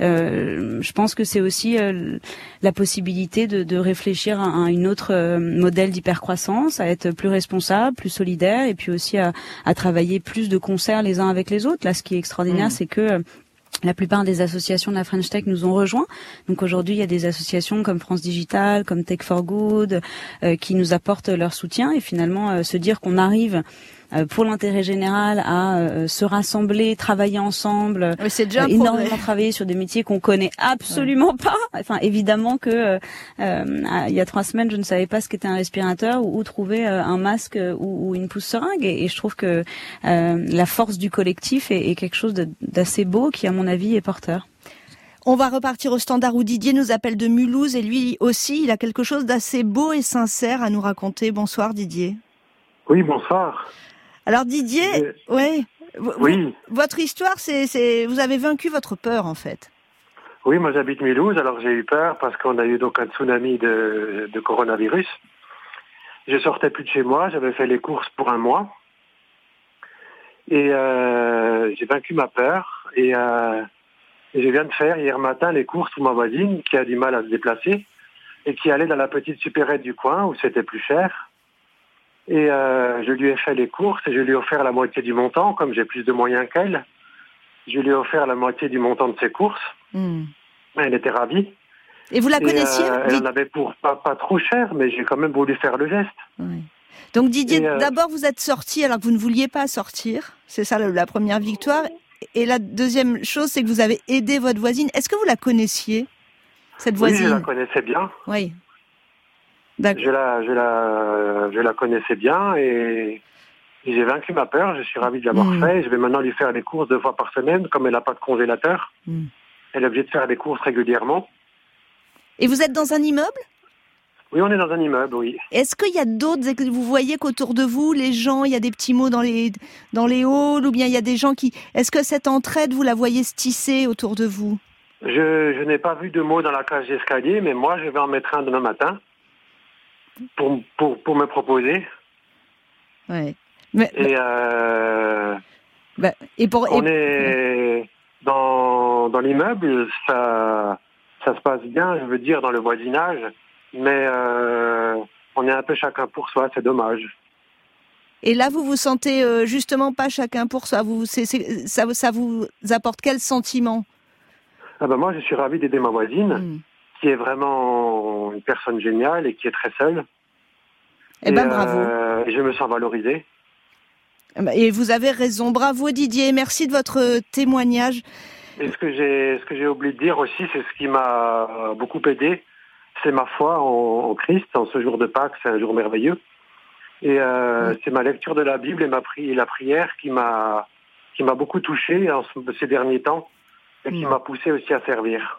euh, je pense que c'est aussi euh, la possibilité de, de réfléchir à, à une autre euh, modèle d'hypercroissance, à être plus responsable, plus solidaire, et puis aussi à, à travailler plus de concert les uns avec les autres. Là, ce qui est extraordinaire, mmh. c'est que euh, la plupart des associations de la French Tech nous ont rejoints. Donc aujourd'hui, il y a des associations comme France Digital, comme Tech for Good, euh, qui nous apportent leur soutien. Et finalement, euh, se dire qu'on arrive euh, pour l'intérêt général à euh, se rassembler, travailler ensemble, oui, c'est déjà euh, énormément travailler sur des métiers qu'on connaît absolument ouais. pas. Enfin, évidemment que euh, euh, il y a trois semaines, je ne savais pas ce qu'était un respirateur ou où trouver euh, un masque ou, ou une pousse-seringue. Et, et je trouve que euh, la force du collectif est, est quelque chose de, d'assez beau qui, à mon avis, est porteur. On va repartir au standard où Didier nous appelle de Mulhouse et lui aussi, il a quelque chose d'assez beau et sincère à nous raconter. Bonsoir Didier. Oui, bonsoir. Alors Didier, euh, ouais, oui. v- votre histoire, c'est, c'est, vous avez vaincu votre peur en fait. Oui, moi j'habite Mulhouse, alors j'ai eu peur parce qu'on a eu donc un tsunami de, de coronavirus. Je sortais plus de chez moi, j'avais fait les courses pour un mois et euh, j'ai vaincu ma peur et, euh, et je viens de faire hier matin les courses pour ma voisine qui a du mal à se déplacer et qui allait dans la petite supérette du coin où c'était plus cher. Et euh, je lui ai fait les courses et je lui ai offert la moitié du montant, comme j'ai plus de moyens qu'elle. Je lui ai offert la moitié du montant de ses courses. Mmh. Elle était ravie. Et vous la et connaissiez euh, Elle en avait pour pas, pas trop cher, mais j'ai quand même voulu faire le geste. Oui. Donc Didier, euh, d'abord vous êtes sorti alors que vous ne vouliez pas sortir. C'est ça la première victoire. Et la deuxième chose, c'est que vous avez aidé votre voisine. Est-ce que vous la connaissiez, cette voisine ? Oui, je la connaissais bien. Oui. Je la, je la, je la connaissais bien et, et j'ai vaincu ma peur. Je suis ravi de l'avoir mmh. fait. Je vais maintenant lui faire les courses deux fois par semaine, comme elle n'a pas de congélateur. Mmh. Elle est obligée de faire des courses régulièrement. Et vous êtes dans un immeuble ? Oui, on est dans un immeuble, oui. Est-ce qu'il y a d'autres, est-ce que vous voyez qu'autour de vous, les gens, il y a des petits mots dans les, dans les halls, ou bien il y a des gens qui... Est-ce que cette entraide, vous la voyez se tisser autour de vous ? Je, je n'ai pas vu de mots dans la cage d'escalier, mais moi, je vais en mettre un demain matin pour, pour, pour me proposer. Ouais. Mais, et, euh, bah, et pour, on et... est dans, dans l'immeuble, ça, ça se passe bien, je veux dire, dans le voisinage, mais euh, on est un peu chacun pour soi, c'est dommage. Et là, vous vous sentez euh, justement pas chacun pour soi. Vous, c'est, c'est, ça, ça vous apporte quel sentiment? Ah ben moi, je suis ravi d'aider ma voisine, mmh. qui est vraiment une personne géniale et qui est très seule. Eh ben, bravo. Euh, je me sens valorisé. Et vous avez raison. Bravo Didier. Merci de votre témoignage. Et ce que j'ai, ce que j'ai oublié de dire aussi, c'est ce qui m'a beaucoup aidé, c'est ma foi en, en Christ, en ce jour de Pâques, c'est un jour merveilleux. Et euh, mmh. c'est ma lecture de la Bible et ma pri- et la prière qui m'a, qui m'a beaucoup touché en ce, ces derniers temps et qui mmh. m'a poussé aussi à servir.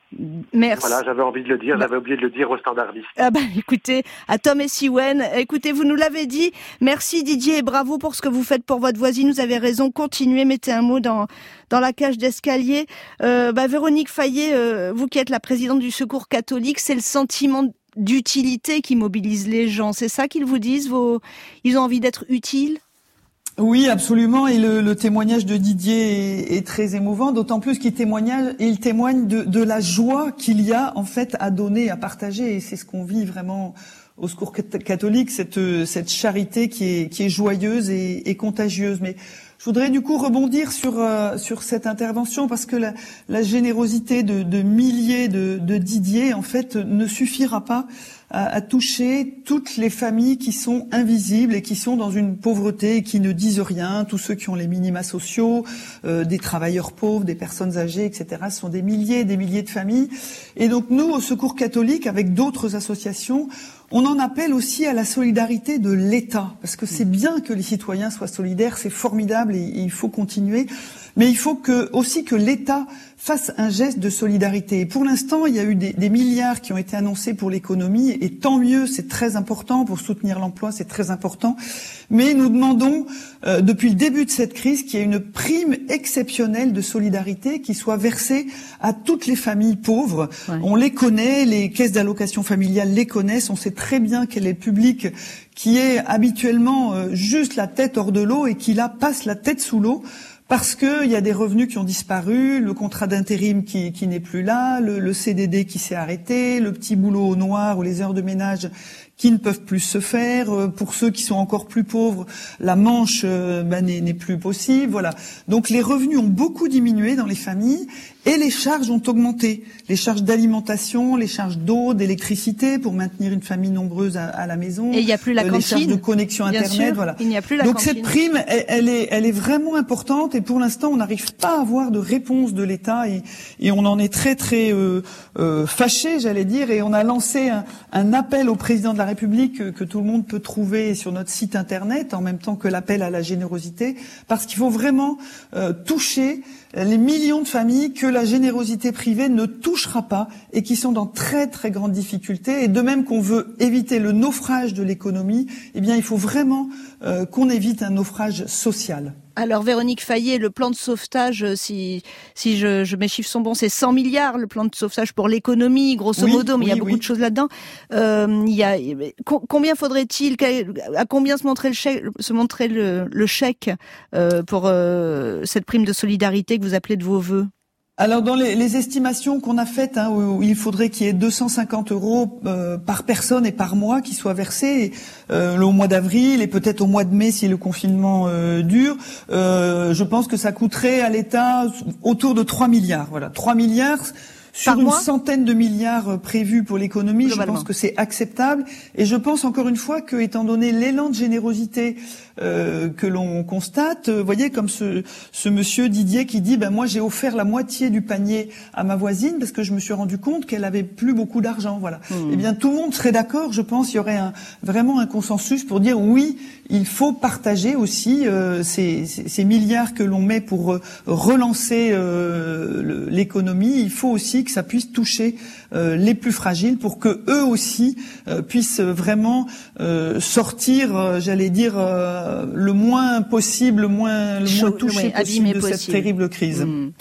Merci. Voilà, j'avais envie de le dire, bah, j'avais oublié de le dire aux standardistes. Ah bah, écoutez, à Tom et Siwen, écoutez, vous nous l'avez dit. Merci Didier et bravo pour ce que vous faites pour votre voisine. Vous avez raison, continuez, mettez un mot dans dans la cage d'escalier. Euh, bah, Véronique Fayet, euh, vous qui êtes la présidente du Secours catholique, c'est le sentiment d'utilité qui mobilise les gens. C'est ça qu'ils vous disent, vos... ils ont envie d'être utiles? Oui, absolument. Et le, le témoignage de Didier est, est très émouvant, d'autant plus qu'il témoigne, il témoigne de, de la joie qu'il y a en fait à donner, à partager. Et c'est ce qu'on vit vraiment au Secours catholique, cette, cette charité qui est, qui est joyeuse et, et contagieuse. Mais je voudrais du coup rebondir sur euh, sur cette intervention parce que la, la générosité de, de milliers de, de Didier en fait ne suffira pas à, à toucher toutes les familles qui sont invisibles et qui sont dans une pauvreté et qui ne disent rien. Tous ceux qui ont les minima sociaux, euh, des travailleurs pauvres, des personnes âgées, et cetera. Ce sont des milliers et des milliers de familles. Et donc nous, au Secours catholique, avec d'autres associations, on en appelle aussi à la solidarité de l'État, parce que c'est bien que les citoyens soient solidaires, c'est formidable et, et il faut continuer, mais il faut que, aussi que l'État fasse un geste de solidarité. Et pour l'instant, il y a eu des, des milliards qui ont été annoncés pour l'économie, et tant mieux, c'est très important pour soutenir l'emploi, c'est très important. Mais nous demandons, euh, depuis le début de cette crise, qu'il y ait une prime exceptionnelle de solidarité qui soit versée à toutes les familles pauvres. Ouais. On les connaît, les caisses d'allocation familiale les connaissent, on sait très bien quel est le public qui est habituellement euh, juste la tête hors de l'eau et qui là passe la tête sous l'eau. Parce que il y a des revenus qui ont disparu, le contrat d'intérim qui, qui n'est plus là, le, le C D D qui s'est arrêté, le petit boulot au noir ou les heures de ménage qui ne peuvent plus se faire. Pour ceux qui sont encore plus pauvres, la manche euh, ben, n'est, n'est plus possible. Voilà. Donc les revenus ont beaucoup diminué dans les familles et les charges ont augmenté. Les charges d'alimentation, les charges d'eau, d'électricité pour maintenir une famille nombreuse à, à la maison. Et il n'y a plus la euh, cantine. Les charges de connexion Internet. Sûr, voilà. Il n'y a plus la Donc cantine. cette prime, elle, elle est, elle est vraiment importante et pour l'instant on n'arrive pas à avoir de réponse de l'État et, et on en est très très euh, euh, fâché, j'allais dire, et on a lancé un, un appel au président de la République que, que tout le monde peut trouver sur notre site internet en même temps que l'appel à la générosité, parce qu'il faut vraiment euh, toucher les millions de familles que la générosité privée ne touchera pas et qui sont dans très très grandes difficultés. Et de même qu'on veut éviter le naufrage de l'économie, eh bien il faut vraiment euh, qu'on évite un naufrage social. Alors Véronique Fayet, le plan de sauvetage, si si je, je mes chiffres sont bons, c'est cent milliards le plan de sauvetage pour l'économie, grosso oui, modo, mais oui, il y a beaucoup oui. de choses là-dedans. Euh, il y a combien faudrait-il, à combien se montrer le chèque, se montrer le, le chèque euh, pour euh, cette prime de solidarité que vous appelez de vos vœux? Alors dans les, les estimations qu'on a faites, hein, où, où il faudrait qu'il y ait deux cent cinquante euros euh, par personne et par mois qui soient versés euh, au mois d'avril et peut-être au mois de mai si le confinement euh, dure, euh, je pense que ça coûterait à l'État autour de trois milliards. Voilà, trois milliards sur par une mois centaine de milliards prévus pour l'économie. Je pense que c'est acceptable et je pense encore une fois que, étant donné l'élan de générosité Euh, que l'on constate, vous voyez, comme ce, ce monsieur Didier qui dit ben moi j'ai offert la moitié du panier à ma voisine parce que je me suis rendu compte qu'elle avait plus beaucoup d'argent, voilà. Mmh. Eh bien tout le monde serait d'accord, je pense, il y aurait un, vraiment un consensus pour dire oui, il faut partager aussi euh, ces, ces, ces milliards que l'on met pour euh, relancer euh, le, l'économie. Il faut aussi que ça puisse toucher euh, les plus fragiles pour que eux aussi euh, puissent vraiment euh, sortir, euh, j'allais dire. Euh, le moins possible, le moins, le moins touché ouais, possible de possible. cette terrible crise. Mmh.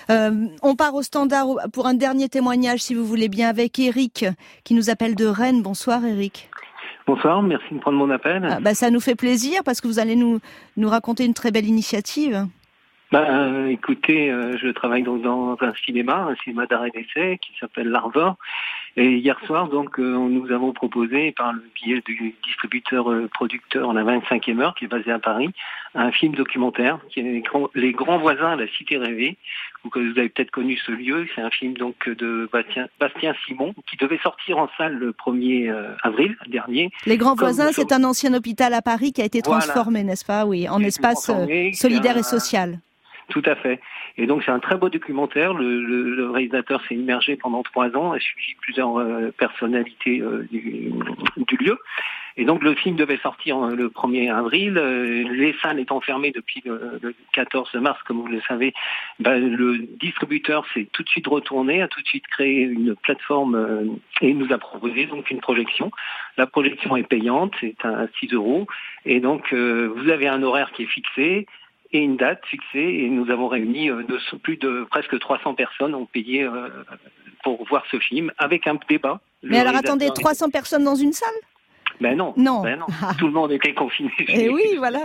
Euh, on part au standard pour un dernier témoignage, si vous voulez bien, avec Eric, qui nous appelle de Rennes. Bonsoir Eric. Bonsoir, merci de prendre mon appel. Ah, bah, ça nous fait plaisir parce que vous allez nous, nous raconter une très belle initiative. Bah, euh, écoutez, euh, je travaille donc dans un cinéma, un cinéma d'arrêt d'essai qui s'appelle l'Arvor. Et hier soir, donc, euh, nous avons proposé par le biais du distributeur euh, producteur La vingt-cinquième heure, qui est basé à Paris, un film documentaire qui est les grands, les grands voisins à la Cité rêvée. Vous, vous avez peut-être connu ce lieu. C'est un film donc de Bastien, Bastien Simon qui devait sortir en salle le premier avril dernier. Les grands voisins, c'est un ancien hôpital à Paris qui a été transformé, voilà, n'est-ce pas? Oui, en espace solidaire et social. Tout à fait. Et donc c'est un très beau documentaire. Le, le, le réalisateur s'est immergé pendant trois ans, a suivi plusieurs euh, personnalités euh, du, du lieu. Et donc le film devait sortir euh, le premier avril. Euh, les salles étant fermées depuis le, le quatorze mars, comme vous le savez, ben, le distributeur s'est tout de suite retourné, a tout de suite créé une plateforme euh, et nous a proposé donc une projection. La projection est payante, c'est à six euros. Et donc euh, vous avez un horaire qui est fixé et une date fixée, et nous avons réuni euh, de, plus de presque trois cents personnes ont payé euh, pour voir ce film, avec un débat. Mais alors attendez, trois cents personnes dans une salle? Ben non, non. Ben non. Tout le monde était confiné. Et oui, voilà.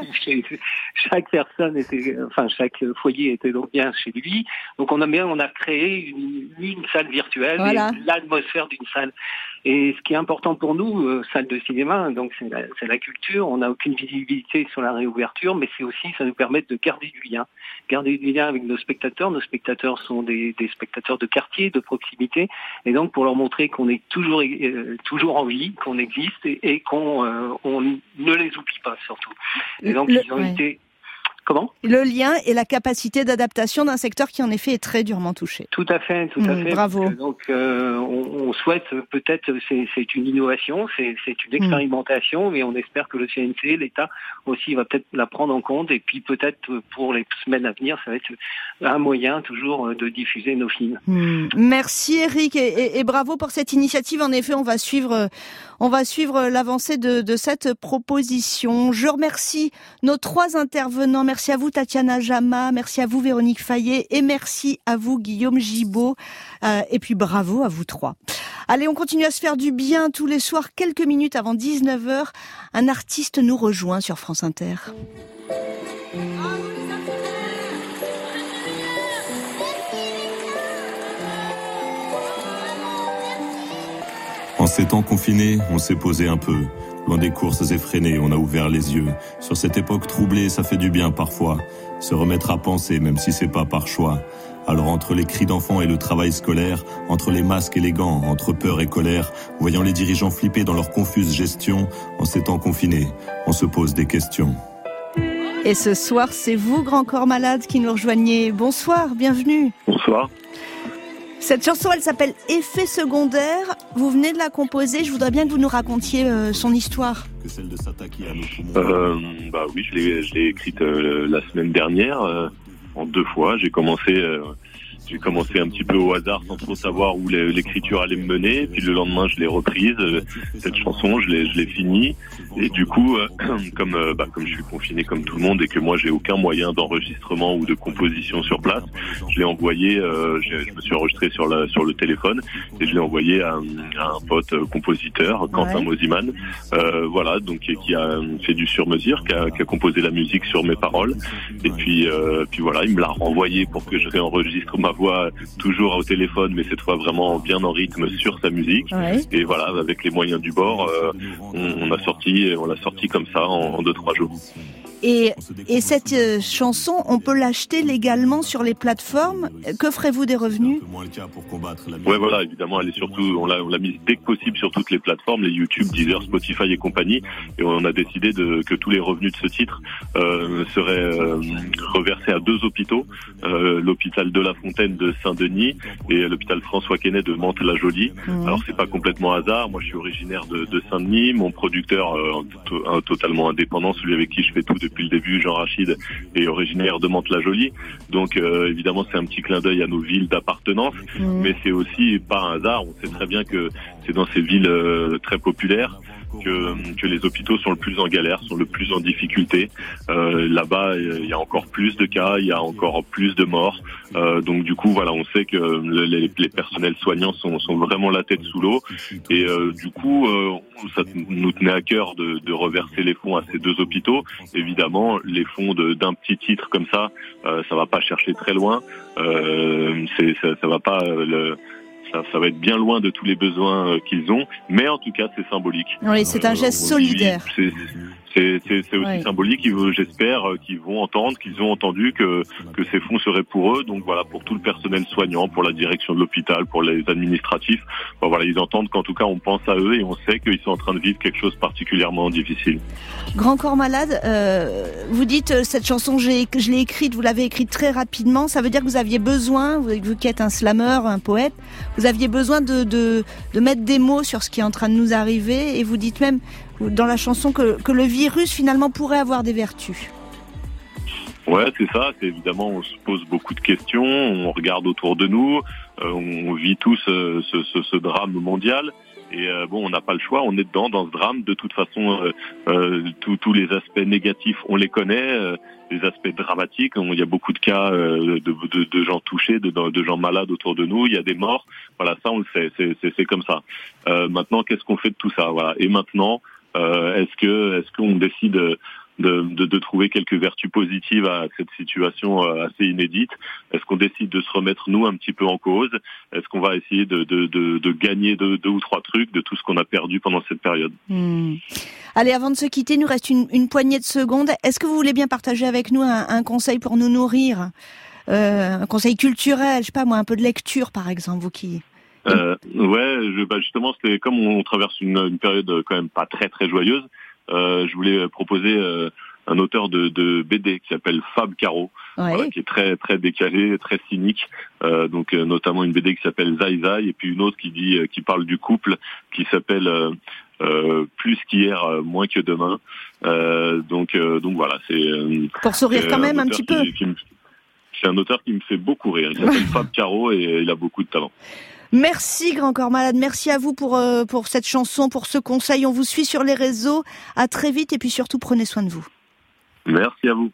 Chaque personne était, enfin chaque foyer était donc bien chez lui. Donc on a bien, on a créé une, une salle virtuelle, voilà, et l'atmosphère d'une salle. Et ce qui est important pour nous, euh, salle de cinéma, donc c'est la, c'est la culture. On n'a aucune visibilité sur la réouverture, mais c'est aussi, ça nous permet de garder du lien, garder du lien avec nos spectateurs. Nos spectateurs sont des, des spectateurs de quartier, de proximité, et donc pour leur montrer qu'on est toujours, euh, toujours en vie, qu'on existe et, et qu'on euh, on ne les oublie pas surtout. Et donc Le, ils ont ouais. été Comment ? Le lien et la capacité d'adaptation d'un secteur qui en effet est très durement touché. Tout à fait, tout à mmh, fait. Bravo. Donc euh, on, on souhaite peut-être, c'est, c'est une innovation, c'est, c'est une expérimentation, mmh. mais on espère que le C N C, l'État aussi va peut-être la prendre en compte, et puis peut-être pour les semaines à venir, ça va être un moyen toujours de diffuser nos films. Mmh. Merci Eric, et, et, et bravo pour cette initiative. En effet, on va suivre, on va suivre l'avancée de, de cette proposition. Je remercie nos trois intervenants. Merci à vous Tatiana Jama, merci à vous Véronique Fayet, et merci à vous Guillaume Gibaud, euh, et puis bravo à vous trois. Allez, on continue à se faire du bien tous les soirs, quelques minutes avant dix-neuf heures, un artiste nous rejoint sur France Inter. En ces temps confinés, on s'est posé un peu. Loin des courses effrénées, on a ouvert les yeux. Sur cette époque troublée, ça fait du bien parfois. Se remettre à penser, même si c'est pas par choix. Alors entre les cris d'enfants et le travail scolaire, entre les masques et les gants, entre peur et colère, voyant les dirigeants flipper dans leur confuse gestion, en ces temps confinés, on se pose des questions. Et ce soir, c'est vous, Grand Corps Malade, qui nous rejoignez. Bonsoir, bienvenue. Bonsoir. Cette chanson, elle s'appelle Effet secondaire. Vous venez de la composer. Je voudrais bien que vous nous racontiez euh, son histoire. Euh, bah oui, je l'ai, je l'ai écrite euh, la semaine dernière, euh, en deux fois. J'ai commencé, euh, j'ai commencé un petit peu au hasard, sans trop savoir où l'écriture allait me mener. Puis le lendemain, je l'ai reprise. Euh, cette chanson, je l'ai, je l'ai finie. Et du coup, euh, comme, euh, bah, comme je suis confiné comme tout le monde et que moi j'ai aucun moyen d'enregistrement ou de composition sur place, je l'ai envoyé. Euh, je me suis enregistré sur la sur le téléphone et je l'ai envoyé à, à un pote compositeur, Quentin ouais. Mosiman. Euh, voilà, donc qui a fait du sur-mesure, qui a, qui a composé la musique sur mes paroles. Et puis, euh, puis voilà, il me l'a renvoyé pour que je réenregistre ma voix toujours au téléphone, mais cette fois vraiment bien en rythme sur sa musique. Ouais. Et voilà, avec les moyens du bord, euh, on, on a sorti. Et on l'a sorti comme ça en deux trois jours. Et, et cette euh, chanson, on peut l'acheter légalement sur les plateformes. Que ferez-vous des revenus ? Ouais, voilà, évidemment, elle est surtout, on l'a, on l'a mise dès que possible sur toutes les plateformes, les YouTube, Deezer, Spotify et compagnie. Et on a décidé de, que tous les revenus de ce titre euh, seraient euh, reversés à deux hôpitaux, euh, l'hôpital de la Fontaine de Saint-Denis et l'hôpital François Quesnay de Mantes-la-Jolie. Mmh. Alors c'est pas complètement hasard. Moi, je suis originaire de, de Saint-Denis. Mon producteur, euh, to- un, totalement indépendant, celui avec qui je fais tout depuis le début, Jean Rachid, est originaire de Mantes-la-Jolie. Donc euh, évidemment c'est un petit clin d'œil à nos villes d'appartenance, mmh. mais c'est aussi pas un hasard. On sait très bien que c'est dans ces villes euh, très populaires que, que les hôpitaux sont le plus en galère, sont le plus en difficulté. Euh, là-bas, il y a encore plus de cas, il y a encore plus de morts. Euh, donc du coup, voilà, on sait que les, les personnels soignants sont, sont vraiment la tête sous l'eau. Et euh, du coup, euh, ça nous tenait à cœur de, de reverser les fonds à ces deux hôpitaux. Évidemment, les fonds de, d'un petit titre comme ça, euh, ça va pas chercher très loin. Euh, c'est, ça, ça va pas euh, le Ça, ça va être bien loin de tous les besoins euh, qu'ils ont, mais en tout cas c'est symbolique. Oui, c'est un geste euh, solidaire. C'est, c'est, c'est, c'est aussi oui. symbolique. J'espère qu'ils vont entendre, qu'ils ont entendu que que ces fonds seraient pour eux. Donc voilà, pour tout le personnel soignant, pour la direction de l'hôpital, pour les administratifs. Bon, voilà, ils entendent qu'en tout cas on pense à eux et on sait qu'ils sont en train de vivre quelque chose de particulièrement difficile. Grand Corps Malade, euh, vous dites euh, cette chanson, j'ai, je l'ai écrite, vous l'avez écrite très rapidement. Ça veut dire que vous aviez besoin, vous, vous qui êtes un slammer, un poète, vous aviez besoin de, de, de mettre des mots sur ce qui est en train de nous arriver, et vous dites même dans la chanson que, que le virus finalement pourrait avoir des vertus. Ouais, c'est ça. C'est évidemment, on se pose beaucoup de questions, on regarde autour de nous, euh, on vit tous euh, ce, ce, ce drame mondial. Et euh, bon, on n'a pas le choix, on est dedans, dans ce drame. De toute façon, euh, euh, tous les aspects négatifs, on les connaît. Euh, les aspects dramatiques, il y a beaucoup de cas euh, de, de, de gens touchés, de, de gens malades autour de nous. Il y a des morts. Voilà, ça, on le sait. C'est, c'est, c'est comme ça. Euh, maintenant, qu'est-ce qu'on fait de tout ça? Voilà. Et maintenant, euh, est-ce que, est-ce qu'on décide De, de, de trouver quelques vertus positives à cette situation assez inédite? Est-ce qu'on décide de se remettre nous un petit peu en cause? Est-ce qu'on va essayer de, de, de, de gagner deux, deux ou trois trucs de tout ce qu'on a perdu pendant cette période? Mmh. Allez, avant de se quitter, il nous reste une, une poignée de secondes. Est-ce que vous voulez bien partager avec nous un, un conseil pour nous nourrir, euh, un conseil culturel, je sais pas moi, un peu de lecture par exemple, vous qui... Euh, ouais, je, bah justement, c'est comme on traverse une, une période quand même pas très très joyeuse. Euh, je voulais proposer euh, un auteur de, de B D qui s'appelle Fab Caro, ouais. voilà, qui est très très décalé, très cynique. Euh, donc euh, notamment une B D qui s'appelle Zai Zai, et puis une autre qui dit, euh, qui parle du couple, qui s'appelle euh, euh, Plus qu'hier, euh, moins que demain. Euh, donc euh, donc voilà, c'est euh, pour sourire quand même un, un petit peu. Qui, qui me, c'est un auteur qui me fait beaucoup rire. Il s'appelle Fab Caro et il a beaucoup de talent. Merci Grand Corps Malade, merci à vous pour euh, pour cette chanson, pour ce conseil. On vous suit sur les réseaux. À très vite et puis surtout prenez soin de vous. Merci à vous.